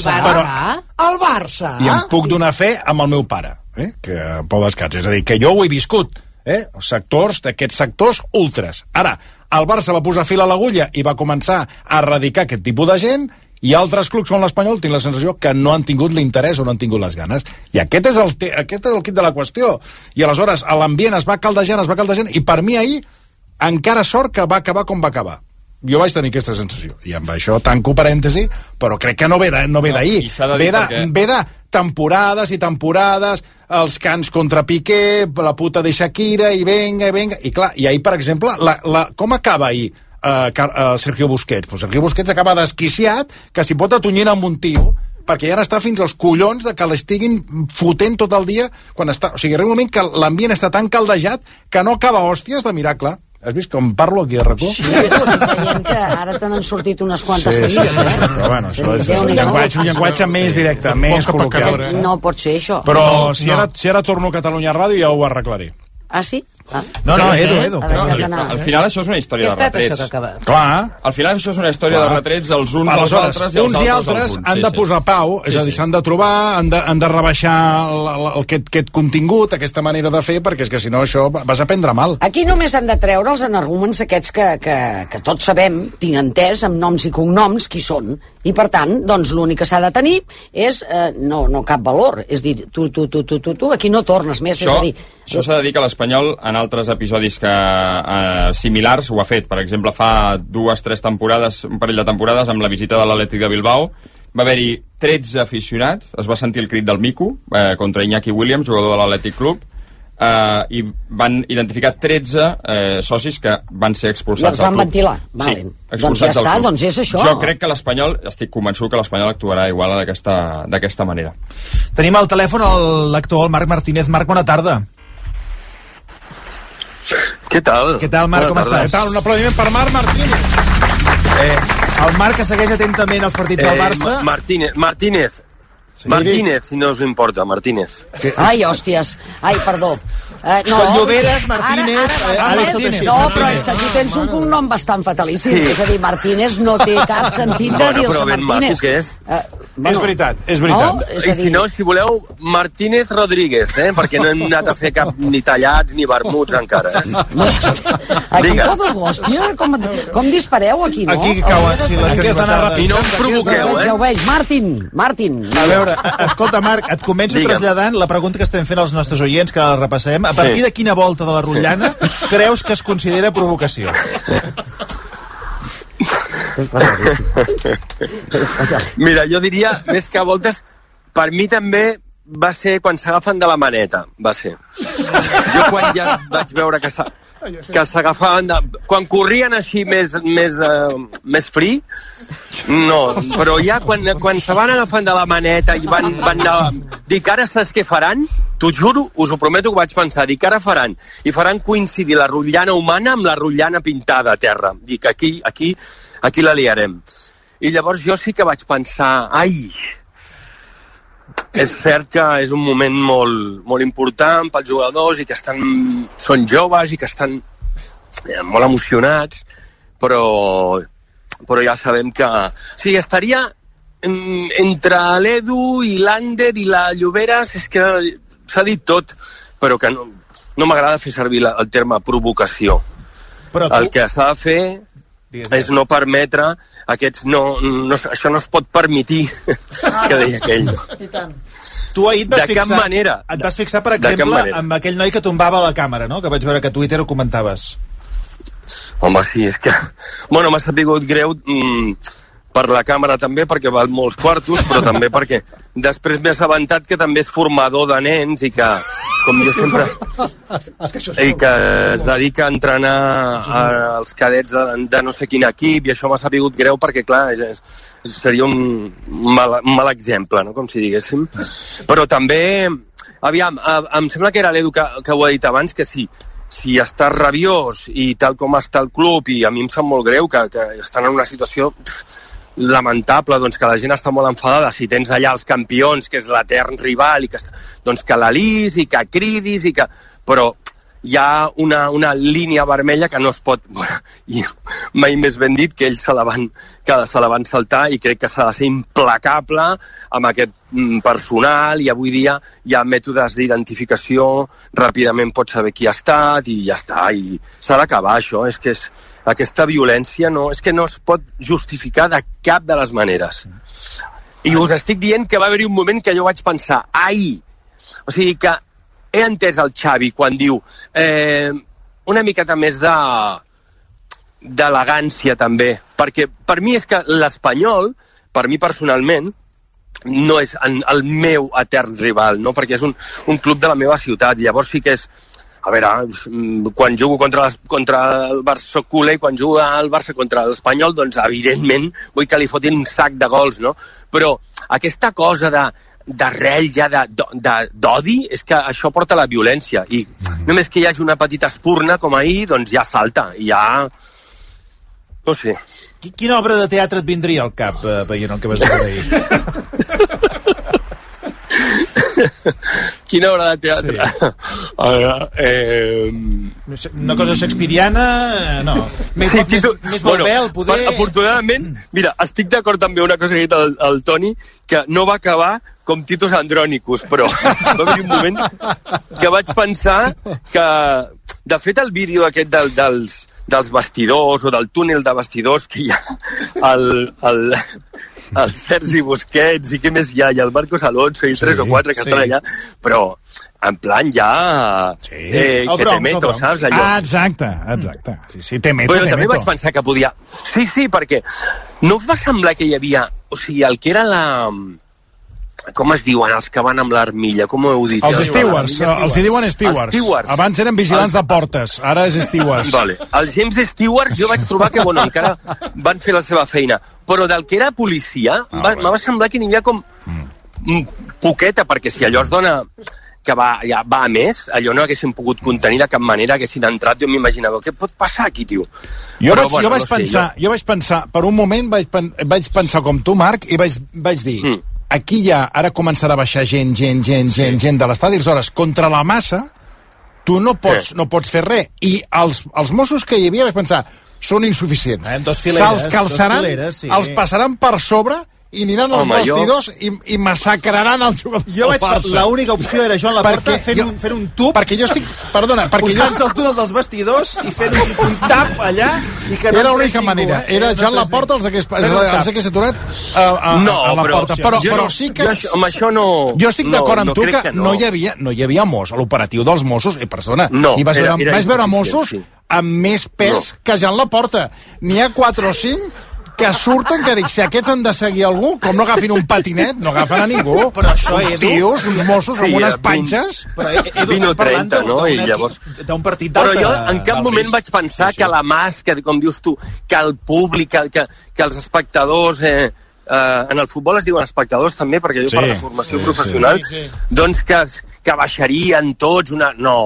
El Barça. I em puc donar fe amb el meu pare, que Pau Descans. És a dir, que jo ho he viscut. D'aquests sectors ultres. Ara, el Barça va posar fil a l'agulla i va començar a erradicar aquest tipus de gent, i altres clubs com l'Espanyol tinc la sensació que no han tingut l'interès o no han tingut les ganes. I aquest és el quid de la qüestió. I aleshores l'ambient es va caldejant, i per mi ahir encara sort que va acabar com va acabar. Jo vaig tenir aquesta sensació, i amb això tanco parèntesi, però crec que no ve d'ahir, ve de temporades i temporades, els cants contra Piqué, la puta de Shakira, i venga, i clar, i ahir, per exemple, com acaba ahir Sergio Busquets? Pues Sergio Busquets acaba desquiciat, que s'hi pot atonyir amb un tio, perquè ja està fins als collons de que l'estiguin fotent tot el dia, quan està... O sigui, arriba un moment que l'ambient està tan caldejat que no acaba hòsties de miracle. Has vist com parlo aquí a RAC1? Sí, veient que ara te n'han sortit unes quantes seguides, Però bueno, això és un llenguatge més directe, més col·loquial. No pot ser això. Però si ara torno a Catalunya Ràdio ja ho arreglaré. Ah, sí? No, Edu. Al final això és una història de retrets. Clar. Al final això és una història de retrets els uns als altres i els altres han de posar pau, és a dir, s'han de trobar, han de rebaixar aquest contingut, aquesta manera de fer, perquè és que si no això vas a prendre mal. Aquí només han de treure els energúmens aquests que tots sabem, tinc entès, amb noms i cognoms, qui són. I per tant, doncs l'únic que s'ha de tenir és no cap valor, és dir, tu, aquí no tornes més, és a dir... Això s'ha de dir que l'Espanyol en altres episodis similars ho ha fet. Per exemple, fa 2-3 temporades, un parell de temporades, amb la visita de l'Atlètic de Bilbao, va haver-hi 13 aficionats, es va sentir el crit del Mico contra Iñaki Williams, jugador de l'Atlètic Club, i van identificar 13 socis que van ser expulsats del club. I els van ventilar. Sí, expulsats del club. Doncs és això. Jo crec que l'Espanyol, estic convençut que l'Espanyol actuarà igual d'aquesta manera. Tenim al telèfon l'actual Marc Martínez. Marc, bona tarda. Què tal? Què tal, Marc, com estàs? Què tal? Un aplaudiment per Marc Martínez. El Marc que segueix atentament els partits del Barça. Martínez, si no us importa, Martínez. Ai, hòsties. Ai, perdó. No, Lloberes, Martínez... Ara és tot així. No, però és que tu tens un cognom bastant fatalíssim. És a dir, Martínez no té cap sentit de dir-se Martínez. Però ben maco que és. És veritat, és veritat. I si no, si voleu, Martínez Rodríguez, perquè no hem anat a fer cap ni tallats ni vermuts encara. Aquí hòstia, com dispareu aquí, no? Aquí cauen, sí, les caribetades. I no em provoqueu, Ja ho veig. Martín. A veure, escolta, Marc, et començo traslladant la pregunta que estem fent als nostres oients, que la repassem. A partir de quina volta de la rotllana creus que es considera provocació? Mira, jo diria, més que a voltes, per mi també va ser quan s'agafen de la maneta, va ser. Jo quan ja vaig veure que s'agafaven quan corrien així més free, no, però ja quan se van agafant de la maneta i van anar, dic, ara saps què faran? T'ho juro, us ho prometo que vaig pensar, dic, ara faran coincidir la rotllana humana amb la rotllana pintada a terra. Dic, aquí la liarem. I llavors jo sí que vaig pensar, és cert que és un moment molt important pels jugadors i que són joves i que estan molt emocionats, però ja sabem que... O sigui, estaria entre l'Edu i l'Ander i la Lloberes, és que s'ha dit tot, però que no m'agrada fer servir el terme provocació. El que s'ha de fer és no permetre aquests... això no es pot permetir, que deia aquell. I tant. Tu ahir et vas fixar, per exemple, amb aquell noi que tombava la càmera, no? Que vaig veure que a Twitter ho comentaves. Home, sí, és que... Bueno, m'ha sabut greu per la càmera també, perquè val molts quartos, però també perquè després m'he assabentat que també és formador de nens i que, com jo sempre... I que es dedica a entrenar els cadets de no sé quin equip, i això m'ha sabut greu perquè, clar, seria un mal exemple, no?, com si diguéssim. Però també, aviam, em sembla que era l'Edu que ho ha dit abans, que sí, si estàs rabiós i tal com està el club, i a mi em sap molt greu que estan en una situació lamentable, doncs que la gent està molt enfadada, si tens allà els campions, que és l'etern rival, i doncs que l'aliis i que cridis, però hi ha una línia vermella que no es pot, i mai més ben dit, que ells se la van saltar, i crec que s'ha de ser implacable amb aquest personal, i avui dia hi ha mètodes d'identificació, ràpidament pots saber qui ha estat, i ja està, i s'ha d'acabar això, és que aquesta violència és que no es pot justificar de cap de les maneres. I us estic dient que va haver-hi un moment que jo vaig pensar, o sigui que he entès el Xavi quan diu una miqueta més d'elegància també, perquè per mi és que l'Espanyol, per mi personalment, no és el meu etern rival, no? Perquè és un club de la meva ciutat, llavors sí que és... A veure, quan jugo contra el Barça soc culer, i quan jugo el Barça contra l'Espanyol, doncs evidentment vull que li fotin un sac de gols, no? Però aquesta cosa d'arrel ja d'odi, és que això porta a la violència, i només que hi hagi una petita espurna com ahir, doncs ja salta, i ja... No sé. Quina obra de teatre et vindria al cap veient el que vas dir ahir? Quina obra de teatre? Sí. Una cosa shakespeariana, no. Més Malbel, poder... Afortunadament, mira, estic d'acord també una cosa que ha dit el Toni, que no va acabar com Titus Andronicus, però va haver un moment que vaig pensar que, de fet, el vídeo aquest dels vestidors o del túnel de vestidors que hi ha el Sergi Busquets i què més hi ha, i el Marcos Alonso i 3 o 4 que estan allà, però en plan ja que te meto, saps? Allò. Exacte. Sí, te meto. Però també vaig pensar que podia... Sí, perquè no us va semblar que hi havia... O sigui, el que era com es diuen els que van amb l'armilla? Com ho heu dit? Els stewards, els hi diuen stewards. Abans eren vigilants de portes, ara és stewards. Vale. Els James Stewards jo vaig trobar que, bueno, encara van fer la seva feina. Però del que era policia, va semblar que n'hi havia com poqueta, perquè si allò es dona que va a més, allò no haguessin pogut contenir de cap manera, haguessin entrat, jo m'imaginava, què pot passar aquí, tio? Jo vaig pensar, per un moment vaig pensar com tu, Marc, i vaig dir, aquí ja ara començarà a baixar gent de l'estadi, aleshores, contra la massa, tu no pots fer res. I els Mossos que hi havia, vaig pensar, són insuficients. Se'ls calçaran, els passaran per sobre i aniran als vestidors i massacraran els jugadors. Jo vaig pensar, l'única opció era Joan Laporta fent un tub, perquè jo estic, perdona, posant-se al túnel dels vestidors i fent un tap allà i que no era l'única manera, era Joan Laporta els hagués aturat a la porta, però sí que amb això no, jo estic d'acord amb tu que no hi havia Mossos, l'operatiu dels Mossos, perdona, i vaig veure Mossos amb més pes que Joan Laporta, n'hi ha 4 o 5 que surten, que dic, si aquests han de seguir algú, com no agafin un patinet, no agafen a ningú. Però això, uns tios, uns Mossos amb unes panxes. 20 o 30, no? I llavors... d'un partit d'alta. Però jo en cap moment vaig pensar que la màscara, com dius tu, que el públic, que els espectadors... en el futbol es diuen espectadors també, perquè jo per la formació professional, doncs que baixarien tots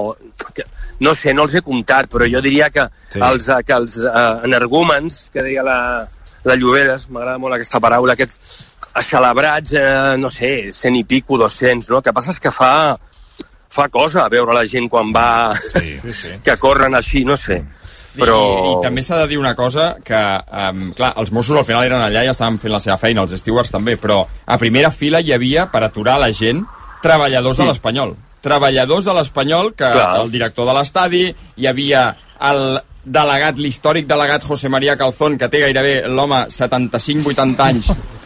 no sé, no els he comptat, però jo diria que els energúmens, que deia la Lloberes, m'agrada molt aquesta paraula, aquests axalabrats, no sé, 100 i pico, 200, no? El que passa és que fa cosa veure la gent quan va que corren així, no sé. Però... I també s'ha de dir una cosa, que, clar, els Mossos al final eren allà i estaven fent la seva feina, els stewards també, però a primera fila hi havia, per aturar la gent, treballadors de l'Espanyol. Treballadors de l'Espanyol, que el director de l'estadi, hi havia el delegat, l'històric delegat José María Calzón, que té gairebé l'home 75-80 anys,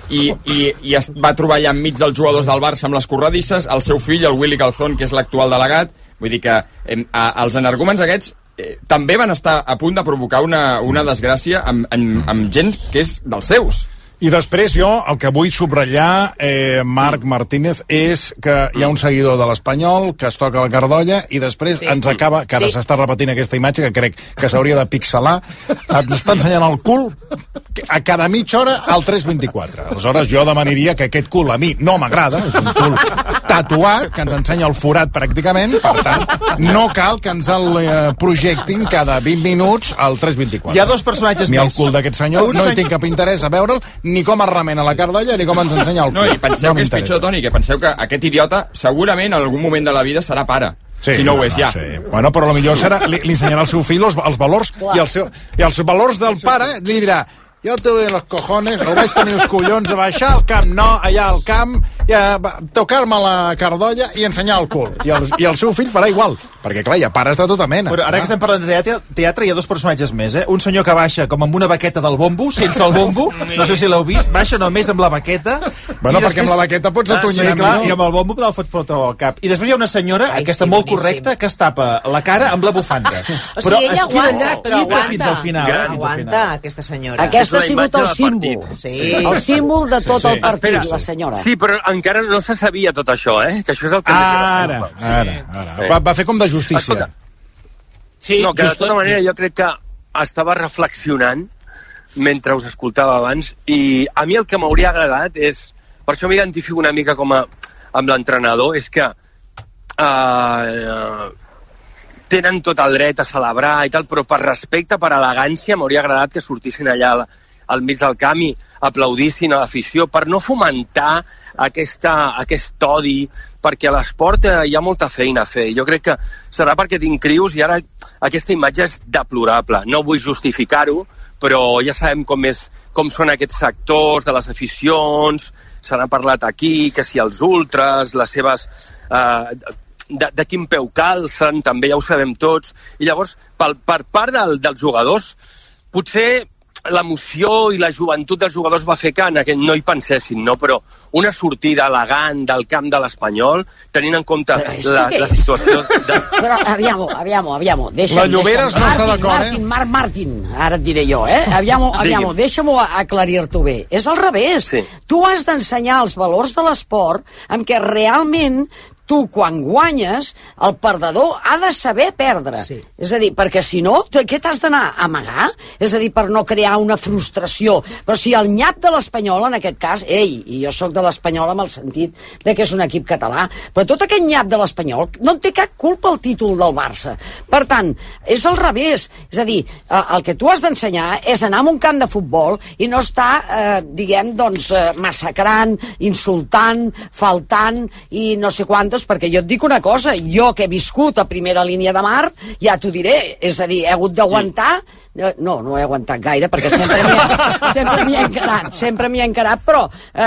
i es va trobar allà enmig dels jugadors del Barça amb les corredisses, el seu fill, el Willy Calzón, que és l'actual delegat. Vull dir que els energúmens aquests també van estar a punt de provocar una desgràcia amb gent que és dels seus. I després jo el que vull subratllar, Marc Martínez, és que hi ha un seguidor de l'Espanyol que es toca la cardolla i després ens acaba, que ara s'està repetint aquesta imatge que crec que s'hauria de pixelar, ens està ensenyant el cul a cada mitja hora al 324. Aleshores jo demanaria que aquest cul a mi no m'agrada, és un cul tatuat, que ens ensenya el forat pràcticament, per tant no cal que ens el projectin cada 20 minuts al 324. Hi ha dos personatges més. Ni el cul d'aquest senyor, no hi tinc cap interès a veure'l, ni com es remena la cardolla, ni com ens ensenya el cul. No, i penseu que és pitjor, Toni, que penseu que aquest idiota segurament en algun moment de la vida serà pare. Sí, si no ho és ja. Sí. Bueno, però potser serà, li ensenyarà al seu fill els valors i els valors del pare li dirà: jo tuve los cojones, o vaig tenir els collons de baixar al camp, no, allà al camp, tocar-me la cardolla i ensenyar el cul. I el seu fill farà igual, perquè clar, hi ha pares de tota mena. Però ara que estem parlant de teatre, hi ha dos personatges més, Un senyor que baixa com amb una baqueta del bombo, sense el bombo, no sé si l'heu vist, baixa només amb la baqueta. Bueno, perquè amb la baqueta pots atunyar. I amb el bombo te'l fots per al cap. I després hi ha una senyora, aquesta molt correcta, que es tapa la cara amb la bufanda. Però ella aguanta, fins al final. Aguanta, aquesta senyora. Aquesta ha sigut el símbol. El símbol de tot el partit, la senyora. Sí, però encara no se sabia tot això, que això és el que ara. Va fer com de justícia. Sí, no, que de tota manera jo crec que estava reflexionant mentre us escoltava abans, i a mi el que m'hauria agradat és, per això m'identifico una mica com amb l'entrenador, és que tenen tot el dret a celebrar i tal, però per respecte, per elegància, m'hauria agradat que sortissin allà al mig del camp i aplaudissin a l'afició, per no fomentar aquest odi, perquè a l'esport hi ha molta feina a fer. Jo crec que serà perquè tinc crius i ara aquesta imatge és deplorable. No vull justificar-ho, però ja sabem com són aquests sectors de les aficions, se n'ha parlat aquí, que si els ultras, les seves... de quin peu calcen, també ja ho sabem tots. I llavors, per part dels jugadors, potser l'emoció i la joventut dels jugadors va fer que no hi pensessin, no? Però una sortida elegant del camp de l'Espanyol, tenint en compte la situació... Però, aviamo. La Lloberes no està d'acord, Marc Martín, ara et diré jo, Aviamo, deixa'm-ho aclarir-t'ho bé. És al revés. Sí. Tu has d'ensenyar els valors de l'esport amb què realment tu, quan guanyes, el perdedor ha de saber perdre. Sí. És a dir, perquè si no, què t'has d'anar a amagar? És a dir, per no crear una frustració. Però si el nyap de l'Espanyol, en aquest cas, i jo sóc de l'Espanyol amb el sentit de que és un equip català, però tot aquest nyap de l'Espanyol no en té cap culpa el títol del Barça. Per tant, és al revés. És a dir, el que tu has d'ensenyar és anar a un camp de futbol i no estar, massacrant, insultant, faltant i no sé quantes, perquè jo et dic una cosa, jo que he viscut a primera línia de mar, ja t'ho diré, és a dir, he hagut d'aguantar, no he aguantat gaire, perquè sempre m'hi he encarat, però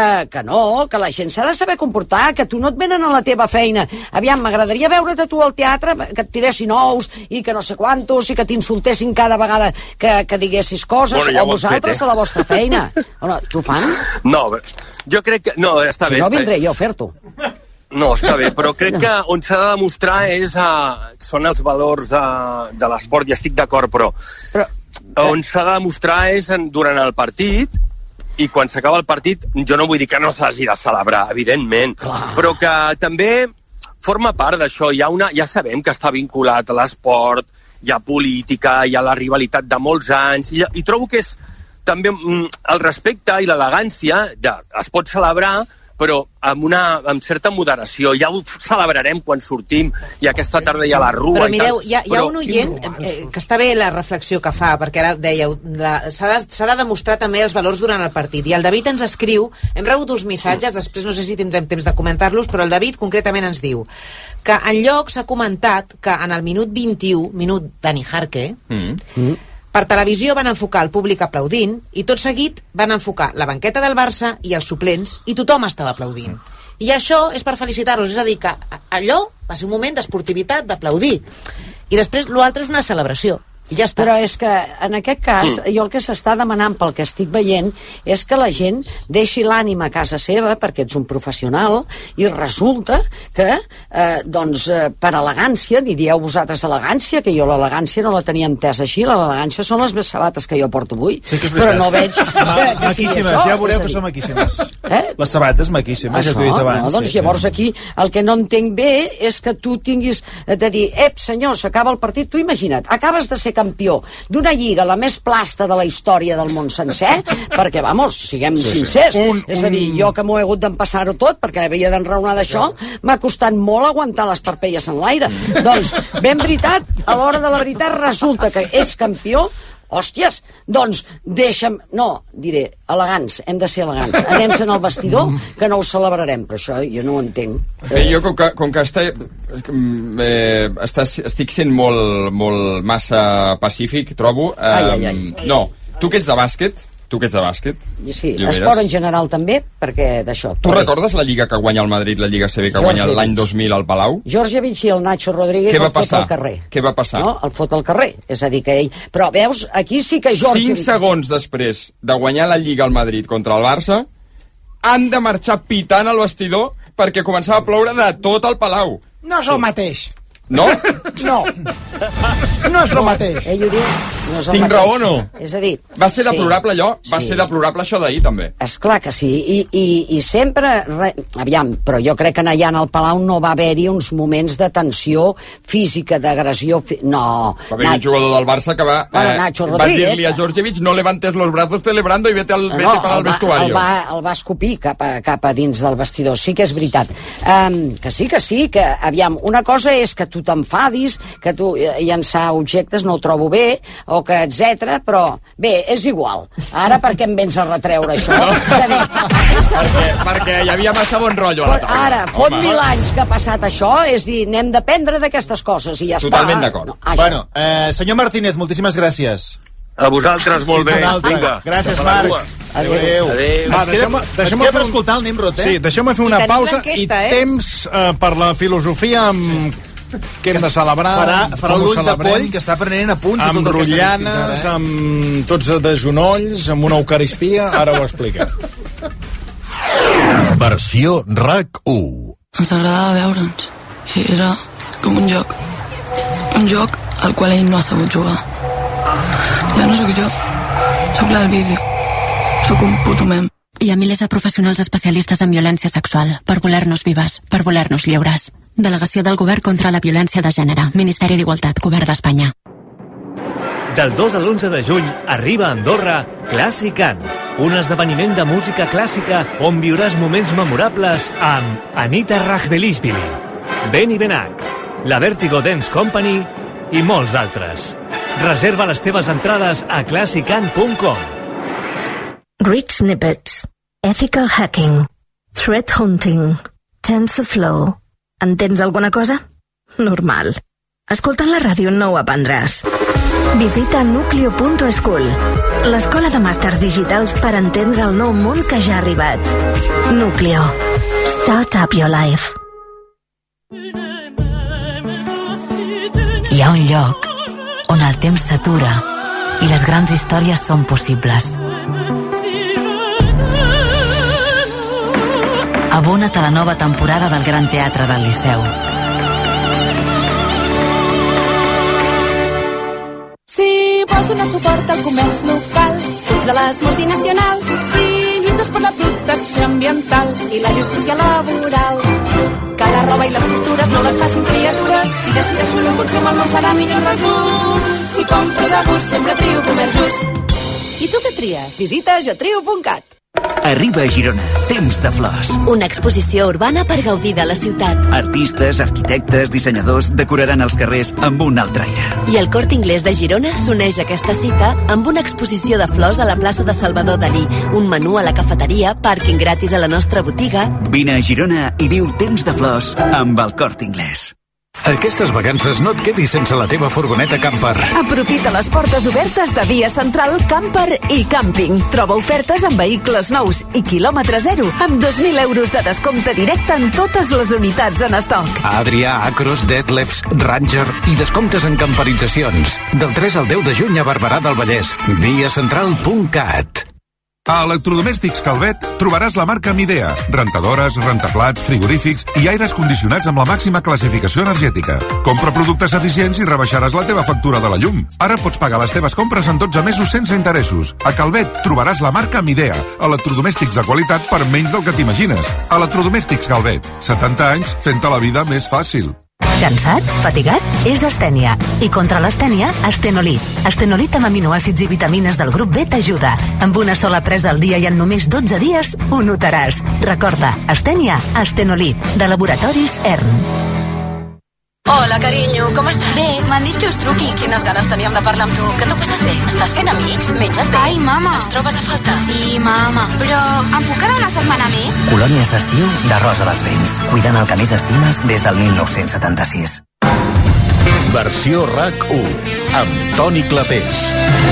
que la gent s'ha de saber comportar, que tu no et venen a la teva feina. Aviam, m'agradaria veure't a tu al teatre, que et tiressin ous i que no sé quantos, i que t'insultessin cada vegada que diguessis coses, o vosaltres a la vostra feina. T'ho fan? No, jo crec que... No, està bé. Si no, vindré jo a fer-t'ho. No, està bé, però crec que on s'ha de demostrar són els valors de l'esport, i estic d'acord, però on s'ha de demostrar és durant el partit, i quan s'acaba el partit, jo no vull dir que no s'hagi de celebrar, evidentment, però que també forma part d'això. Ja sabem que està vinculat a l'esport, hi ha política, hi ha la rivalitat de molts anys, i trobo que és també el respecte i l'elegància, es pot celebrar, però amb certa moderació. Ja ho celebrarem quan sortim i aquesta tarda hi ha la rua. Però mireu, hi ha un oient que està bé la reflexió que fa, perquè ara dèieu, s'ha de demostrar també els valors durant el partit. I el David ens escriu, hem rebut uns missatges, després no sé si tindrem temps de comentar-los, però el David concretament ens diu que enlloc s'ha comentat que en el minut 21, minut Dani Jarque, per televisió van enfocar el públic aplaudint i tot seguit van enfocar la banqueta del Barça i els suplents i tothom estava aplaudint. I això és per felicitar-los, és a dir, que allò va ser un moment d'esportivitat, d'aplaudir. I després l'altre és una celebració. I ja està. Però és que en aquest cas jo el que s'està demanant pel que estic veient és que la gent deixi l'ànima a casa seva perquè ets un professional i resulta que per elegància, ni dieu vosaltres elegància, que jo l'elegància no la tenia entesa així, l'elegància són les sabates que jo porto avui, però no veig que sigui això. Ja veureu que són maquíssimes. Les sabates maquíssimes, ja t'ho he dit abans. Doncs llavors aquí el que no entenc bé és que tu tinguis de dir, senyor, s'acaba el partit, tu imagina't, acabes de ser campió d'una lliga la més plasta de la història del món sencer, perquè, siguem sincers, és a dir, jo que m'ho he hagut d'empassar-ho tot, perquè havia d'enraonar d'això, m'ha costat molt aguantar les parpelles en l'aire. Doncs, ben veritat, a l'hora de la veritat resulta que ets campió. Hòsties, doncs deixa'm... No, diré, elegants, hem de ser elegants. Anem-se'n al vestidor, que no ho celebrarem, però això jo no ho entenc. Jo, com que estic sent molt massa pacífic, trobo... No, tu que ets de bàsquet... Sí, esport en general també, perquè d'això... Tu recordes la lliga que guanya el Madrid, la Lliga CB, que guanya l'any 2000 al Palau? Georgievich i el Nacho Rodríguez el fot al carrer. Què va passar? No, el fot al carrer, és a dir que ell... Però veus, aquí sí que Georgievich... 5 segons després de guanyar la Lliga al Madrid contra el Barça, han de marxar pitant al vestidor perquè començava a ploure de tot el Palau. No és el mateix. No? No. No és el mateix. Ell ho diu, no és el Tinc mateix. raó o no? És a dir... Va ser deplorable allò? Va ser deplorable això d'ahir, també? Esclar que sí, i sempre... Aviam, però jo crec que allà en el Palau no va haver-hi uns moments de tensió física, d'agressió... No. Va haver un jugador del Barça que va dir-li a Georgievich no levantes los brazos celebrando y vete para el vestuario. El va escopir cap a dins del vestidor, sí que és veritat. Que sí, que aviam, una cosa és que tu t'enfadis, que tu llançar objectes no ho trobo bé, o que etc. però bé, és igual. Ara per què em vens a retreure això? Perquè hi havia massa bon rotllo a la taula. Ara, fot 1000 anys que ha passat això, és dir, n'hem d'aprendre d'aquestes coses i ja està. Totalment d'acord. Bueno, senyor Martínez, moltíssimes gràcies. A vosaltres, molt bé. Vinga. Gràcies, Marc. Adéu. Deixem-me per escoltar el Nimrod, Sí, deixeu-me fer una pausa i temps per la filosofia amb què hem de celebrar? Farà l'ull de poll, que està prenent a punts amb rotllanes, amb tots de genolls, amb una eucaristia, ara ho explica. Versió RAC1. Ens agradava veure'ns. Era com un joc. Un joc al qual ell no ha sabut jugar. Ja no sóc jo. Sóc la del vídeo. Sóc un puto mem. Hi ha milers de professionals especialistes en violència sexual per voler-nos vives, per voler-nos lliures. Delegació del Govern contra la Violència de Gènere. Ministeri d'Igualtat, Govern d'Espanya. Del 2 a l'11 de juny arriba a Andorra Clàssicant, un esdeveniment de música clàssica on viuràs moments memorables amb Anita Rachbelishvili, Benny Benac, la Vertigo Dance Company i molts d'altres. Reserva les teves entrades a classicant.com. Rich Snippets, Ethical Hacking, Threat Hunting, TensorFlow. Entens alguna cosa? Normal. Escoltant la ràdio no ho aprendràs. Visita nucleo.school, l'escola de màsters digitals per entendre el nou món que ja ha arribat. Nucleo. Start up your life. Hi ha un lloc on el temps s'atura i les grans històries són possibles. Abona't a la nova temporada del Gran Teatre del Liceu. Si vols donar suport al comerç local, ets de les multinacionals, si lluites per la protecció ambiental i la justícia laboral, que la roba i les costures no les facin criatures, si decideixo un consum el món serà millor resum. Si compro de gust sempre trio comerç just. I tu què tries? Visita jotrio.cat. Arriba a Girona, Temps de Flors. Una exposició urbana per gaudir de la ciutat. Artistes, arquitectes, dissenyadors decoraran els carrers amb un altre aire. I el Corte Inglés de Girona s'uneix a aquesta cita amb una exposició de flors a la plaça de Salvador Dalí, un menú a la cafeteria, pàrquing gratis a la nostra botiga. Vine a Girona i viu Temps de Flors amb el Corte Inglés. Aquestes vacances no et quedis sense la teva furgoneta camper. Aprofita les portes obertes de Via Central Camper i Càmping. Troba ofertes amb vehicles nous i quilòmetre zero, amb 2.000 euros de descompte directe en totes les unitats en estoc. Adrià, Acros, Detlefs, Ranger i descomptes en camperitzacions. Del 3 al 10 de juny a Barberà del Vallès. Viacentral.cat. A Electrodomèstics Calvet trobaràs la marca Midea, rentadores, rentaplats, frigorífics i aires condicionats amb la màxima classificació energètica. Compra productes eficients i rebaixaràs la teva factura de la llum. Ara pots pagar les teves compres en 12 mesos sense interessos. A Calvet trobaràs la marca Midea, electrodomèstics de qualitat per menys del que t'imagines. Electrodomèstics Calvet, 70 anys fent-te la vida més fàcil. Cansat? Fatigat? És astènia. I contra l'astènia, Astenolit. Astenolit amb aminoàcids i vitamines del grup B t'ajuda. Amb una sola presa al dia i en només 12 dies ho notaràs. Recorda, astènia, Astenolit, de Laboratoris ERN. Hola, carinyo, com estàs? Bé, m'han dit que us truqui. Quines ganes teníem de parlar amb tu. Que t'ho passes bé? Estàs fent amics? Menges bé? Ai, mama. Ens trobes a faltar? Sí, mama. Però em puc quedar una setmana més? Colònies d'estiu de Rosa dels Vents. Cuidant el que més estimes des del 1976. Versió RAC1 amb Toni Clapés.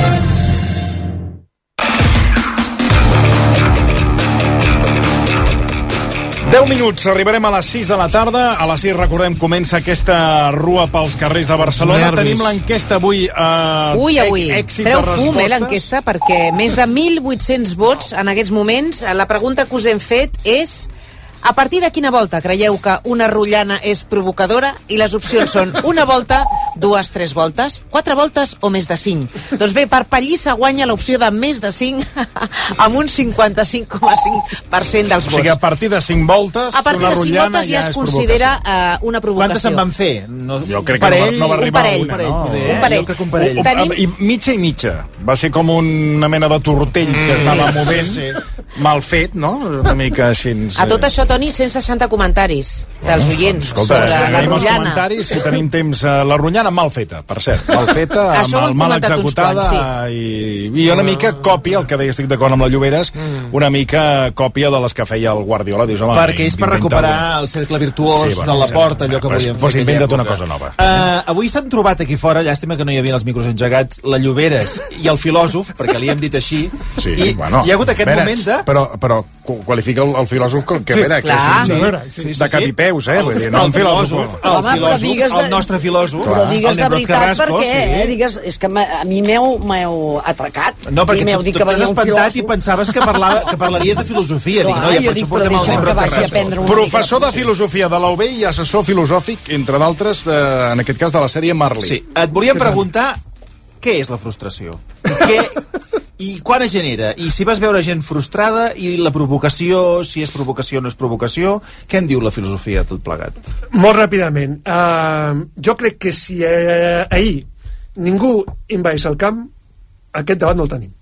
10 minuts, arribarem a les 6 de la tarda. A les 6, recordem, comença aquesta rua pels carrers de Barcelona. Nervis. Tenim l'enquesta avui. Avui. Èxit Treu de fum, respostes. l'enquesta, perquè més de 1.800 vots en aquests moments. La pregunta que us hem fet és: a partir de quina volta creieu que una rotllana és provocadora? I les opcions són una volta, 2, 3 voltes, 4 voltes o més de 5. Doncs bé, per pallissa guanya l'opció de més de 5 amb un 55,5% dels vots. O sigui, a partir de 5 voltes, a partir de 5 voltes ja es considera una provocació. Quantes se'n van fer? No, jo crec que no va arribar a una. Un parell. Jo crec que un parell. I mitja i mitja. Va ser com una mena de tortell que estava movent. Mal fet, no? Una mica així. A tot això, Toni, 160 comentaris dels oients sobre la rotllana. Comentaris, si tenim temps. La rotllana mal feta, per cert. Mal feta, mal executada i una mica còpia, el que deia, estic d'acord amb la Lloberes, una mica còpia de les que feia el Guardiola. Dius, home, perquè és per recuperar el cercle virtuós de la porta, allò que volíem fer. Pues inventa't una cosa nova. Avui s'han trobat aquí fora, llàstima que no hi havia els micros engegats, la Lloberes i el filòsof, perquè li hem dit així, i hi ha hagut aquest moment de... Però qualifica el filòsof que vera, de capipeus, vull dir, no un filòsof. El nostre filòsof. Però digues de veritat perquè, digues, és que a mi m'heu atracat. No, perquè tu t'has espantat i pensaves que parlaries de filosofia. Dic, no, ja per això portem el Nemrod Carrasco. Professor de filosofia de la UB i assessor filosòfic, entre d'altres, en aquest cas de la sèrie Marley. Sí, et volíem preguntar què és la frustració? I quan es genera? I si vas veure gent frustrada i la provocació, si és provocació o no és provocació, què en diu la filosofia tot plegat? Molt ràpidament. Jo crec que si ahir ningú envaeix el camp, aquest debat no el tenim.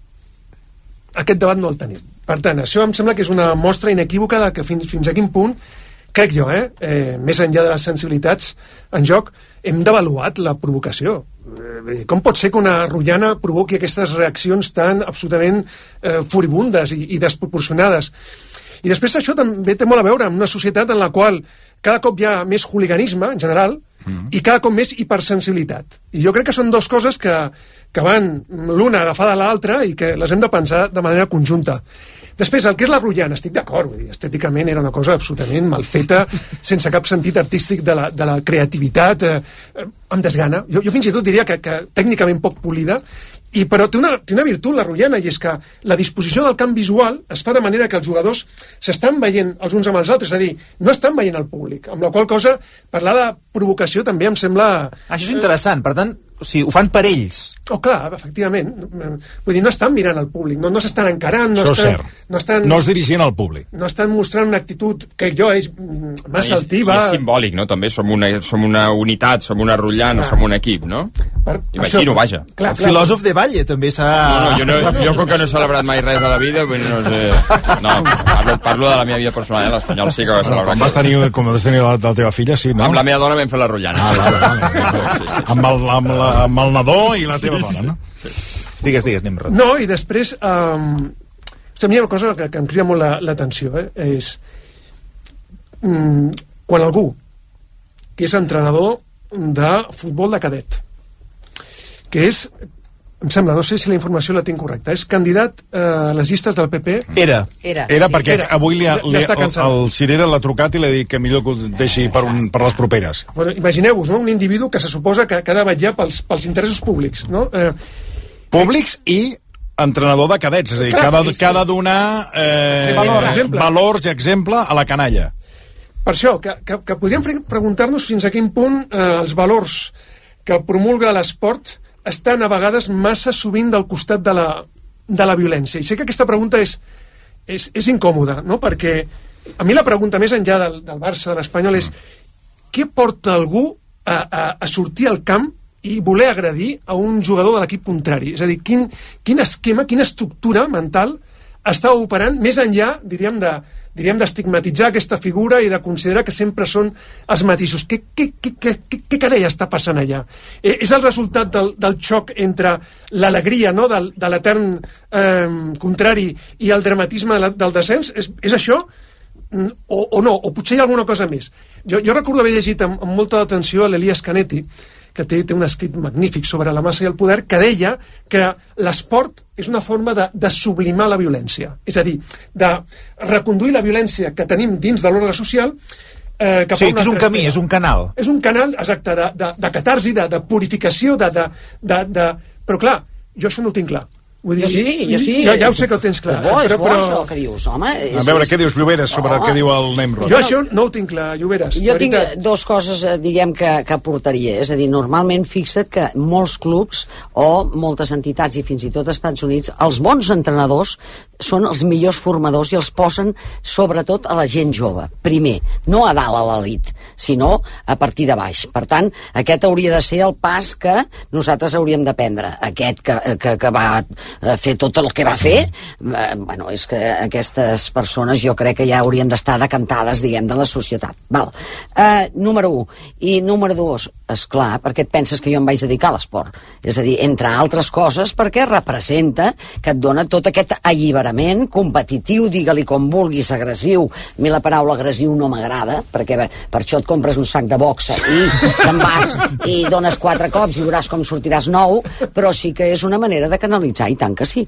Per tant, això em sembla que és una mostra inequívoca de que fins a quin punt, crec jo, més enllà de les sensibilitats en joc, hem devaluat la provocació. Com pot ser que una rotllana provoqui aquestes reaccions tan absolutament furibundes i desproporcionades? I després això també té molt a veure amb una societat en la qual cada cop hi ha més hooliganisme, en general, i cada cop més hipersensibilitat. I jo crec que són dues coses que van l'una agafada a l'altra i que les hem de pensar de manera conjunta. Després, el que és la rotllana, estic d'acord, estèticament era una cosa absolutament mal feta, sense cap sentit artístic de la creativitat, amb desgana. Jo fins i tot diria que tècnicament poc polida, però té una virtut, la rotllana, i és que la disposició del camp visual es fa de manera que els jugadors s'estan veient els uns amb els altres, és a dir, no estan veient el públic, amb la qual cosa parlar de provocació també em sembla... Això és interessant, per tant, o sigui, ho fan per ells. Oh, clar, efectivament. Vull dir, no estan mirant al públic, no s'estan encarant, no es dirigien al públic. No estan mostrant una actitud que jo és massa altiva. És simbòlic, no? També som una unitat, som una rotllana, som un equip, no? Imagino, vaja. El filòsof de Valle també s'ha... Jo com que no he celebrat mai res a la vida, no sé... No, parlo de la meva vida personal, l'Espanyol sí que va celebrar. Com vas tenir la teva filla, sí, no? Amb la meva dona vam fer la rotllana. Amb el nadó i la teva dona, no? Digues, Nimrod. No, i després a mi hi ha una cosa que em crida molt l'atenció, és quan algú que és entrenador de futbol de cadet, que és, em sembla, no sé si la informació la tinc correcta, és candidat a les llistes del PP. Era perquè avui el Cirera l'ha trucat i li ha dit que millor que ho deixi per les properes. Bueno, imagineu-vos, no? Un individu que se suposa que ha de vetllar pels interessos públics, no? Públics i entrenador de cadets, és a dir, que ha de donar valors i exemple a la canalla. Per això, que podríem preguntar-nos fins a quin punt els valors que promulga l'esport estan a vegades massa sovint del costat de la violència. I sé que aquesta pregunta és incòmoda, no? Perquè a mi la pregunta més enllà del Barça, de l'Espanyol, és què porta algú a sortir al camp i voler agredir a un jugador de l'equip contrari? És a dir, quin esquema, quina estructura mental està operant més enllà, diríem, d'estigmatitzar aquesta figura i de considerar que sempre són els mateixos. Què carai està passant allà? És el resultat del xoc entre l'alegria, no?, de l'etern contrari i el dramatisme del descens? És això? O no? O potser hi ha alguna cosa més? Jo recordo haver llegit amb molta atenció a l'Elias Canetti, que té un escrit magnífic sobre la massa i el poder, que deia que l'esport és una forma de sublimar la violència. És a dir, de reconduir la violència que tenim dins de l'ordre social cap a que és un camí, és un canal. És un canal, exacte, de catarsi, de purificació, però clar, jo això no ho tinc clar. Jo sí. Ja ho sé que ho tens clar. És bo això que dius, home. A veure, què dius, Lloberes, sobre el que diu el Nemrod? Jo això no ho tinc clar, Lloberes. Jo tinc dues coses, diguem, que aportaria. És a dir, normalment fixa't que molts clubs o moltes entitats i fins i tot als Estats Units, els bons entrenadors són els millors formadors i els posen sobretot a la gent jove. Primer, no a dalt a l'elit, sinó a partir de baix. Per tant, aquest hauria de ser el pas que nosaltres hauríem d'aprendre. Aquest que va fer tot el que va fer, bueno, és que aquestes persones jo crec que ja haurien d'estar decantades, diguem, de la societat. Val. Número 1. I número 2, esclar, perquè et penses que jo em vaig dedicar a l'esport? És a dir, entre altres coses, perquè representa que et dona tot aquest alliberament competitiu, digue-li com vulguis, agressiu. A mi la paraula agressiu no m'agrada, perquè per això et compres un sac de boxa i te'n vas i dones 4 cops i veuràs com sortiràs 9, però sí que és una manera de canalitzar, i tant que sí.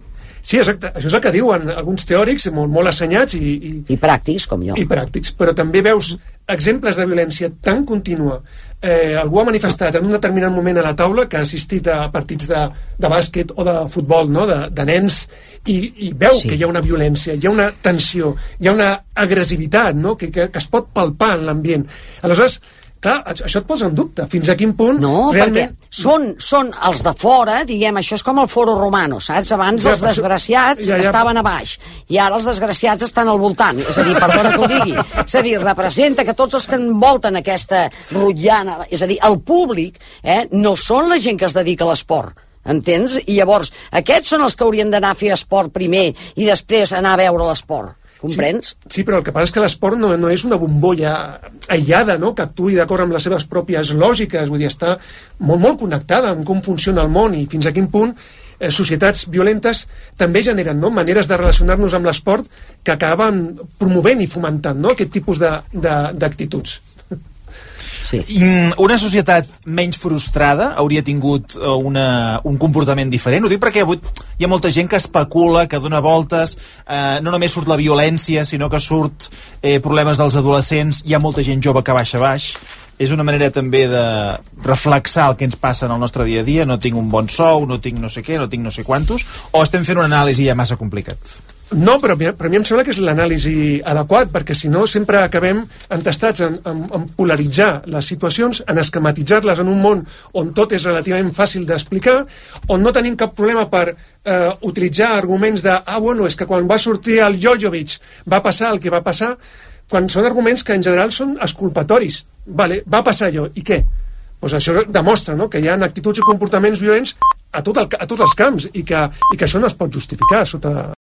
Sí, exacte. Això és el que diuen alguns teòrics molt assenyats i pràctics, com jo. I pràctics. Però també veus exemples de violència tan contínua. Algú ha manifestat en un determinat moment a la taula que ha assistit a partits de bàsquet o de futbol, no? de nens, i veu que hi ha una violència, hi ha una tensió, hi ha una agressivitat, no? que es pot palpar en l'ambient. Aleshores, clar, això et posa en dubte. Fins a quin punt realment... perquè són els de fora, diguem, això és com el Foro Romano, saps? Abans els desgraciats estaven a baix, i ara els desgraciats estan al voltant. És a dir, perdona que ho digui. És a dir, representa que tots els que envolten aquesta rotllana, és a dir, el públic, no són la gent que es dedica a l'esport, entens? I llavors, aquests són els que haurien d'anar a fer esport primer i després anar a veure l'esport. Comprens? Sí, però el que passa és que l'esport no és una bombolla aïllada, no?, que actuï d'acord amb les seves pròpies lògiques, vull dir, està molt connectada amb com funciona el món i fins a quin punt societats violentes també generen maneres de relacionar-nos amb l'esport que acaben promovent i fomentant aquest tipus d'actituds. Una societat menys frustrada hauria tingut un comportament diferent? Ho dic perquè hi ha molta gent que especula, que dona voltes, no només surt la violència, sinó que surt problemes dels adolescents, hi ha molta gent jove que baixa baix. És una manera també de reflexar el que ens passa en el nostre dia a dia. No tinc un bon sou, no tinc no sé què, no tinc no sé quantos, o estem fent una anàlisi ja massa complicat? No, però a mi em sembla que és l'anàlisi adequat, perquè si no sempre acabem entestats en polaritzar les situacions, en esquematitzar-les en un món on tot és relativament fàcil d'explicar, on no tenim cap problema per utilitzar arguments de bueno, és que quan va sortir el Jojovic va passar el que va passar, quan són arguments que en general són exculpatoris. Vale, va passar allò, i què? Pues això demostra, no?, que hi ha actituds i comportaments violents a tots els camps i que això no es pot justificar sota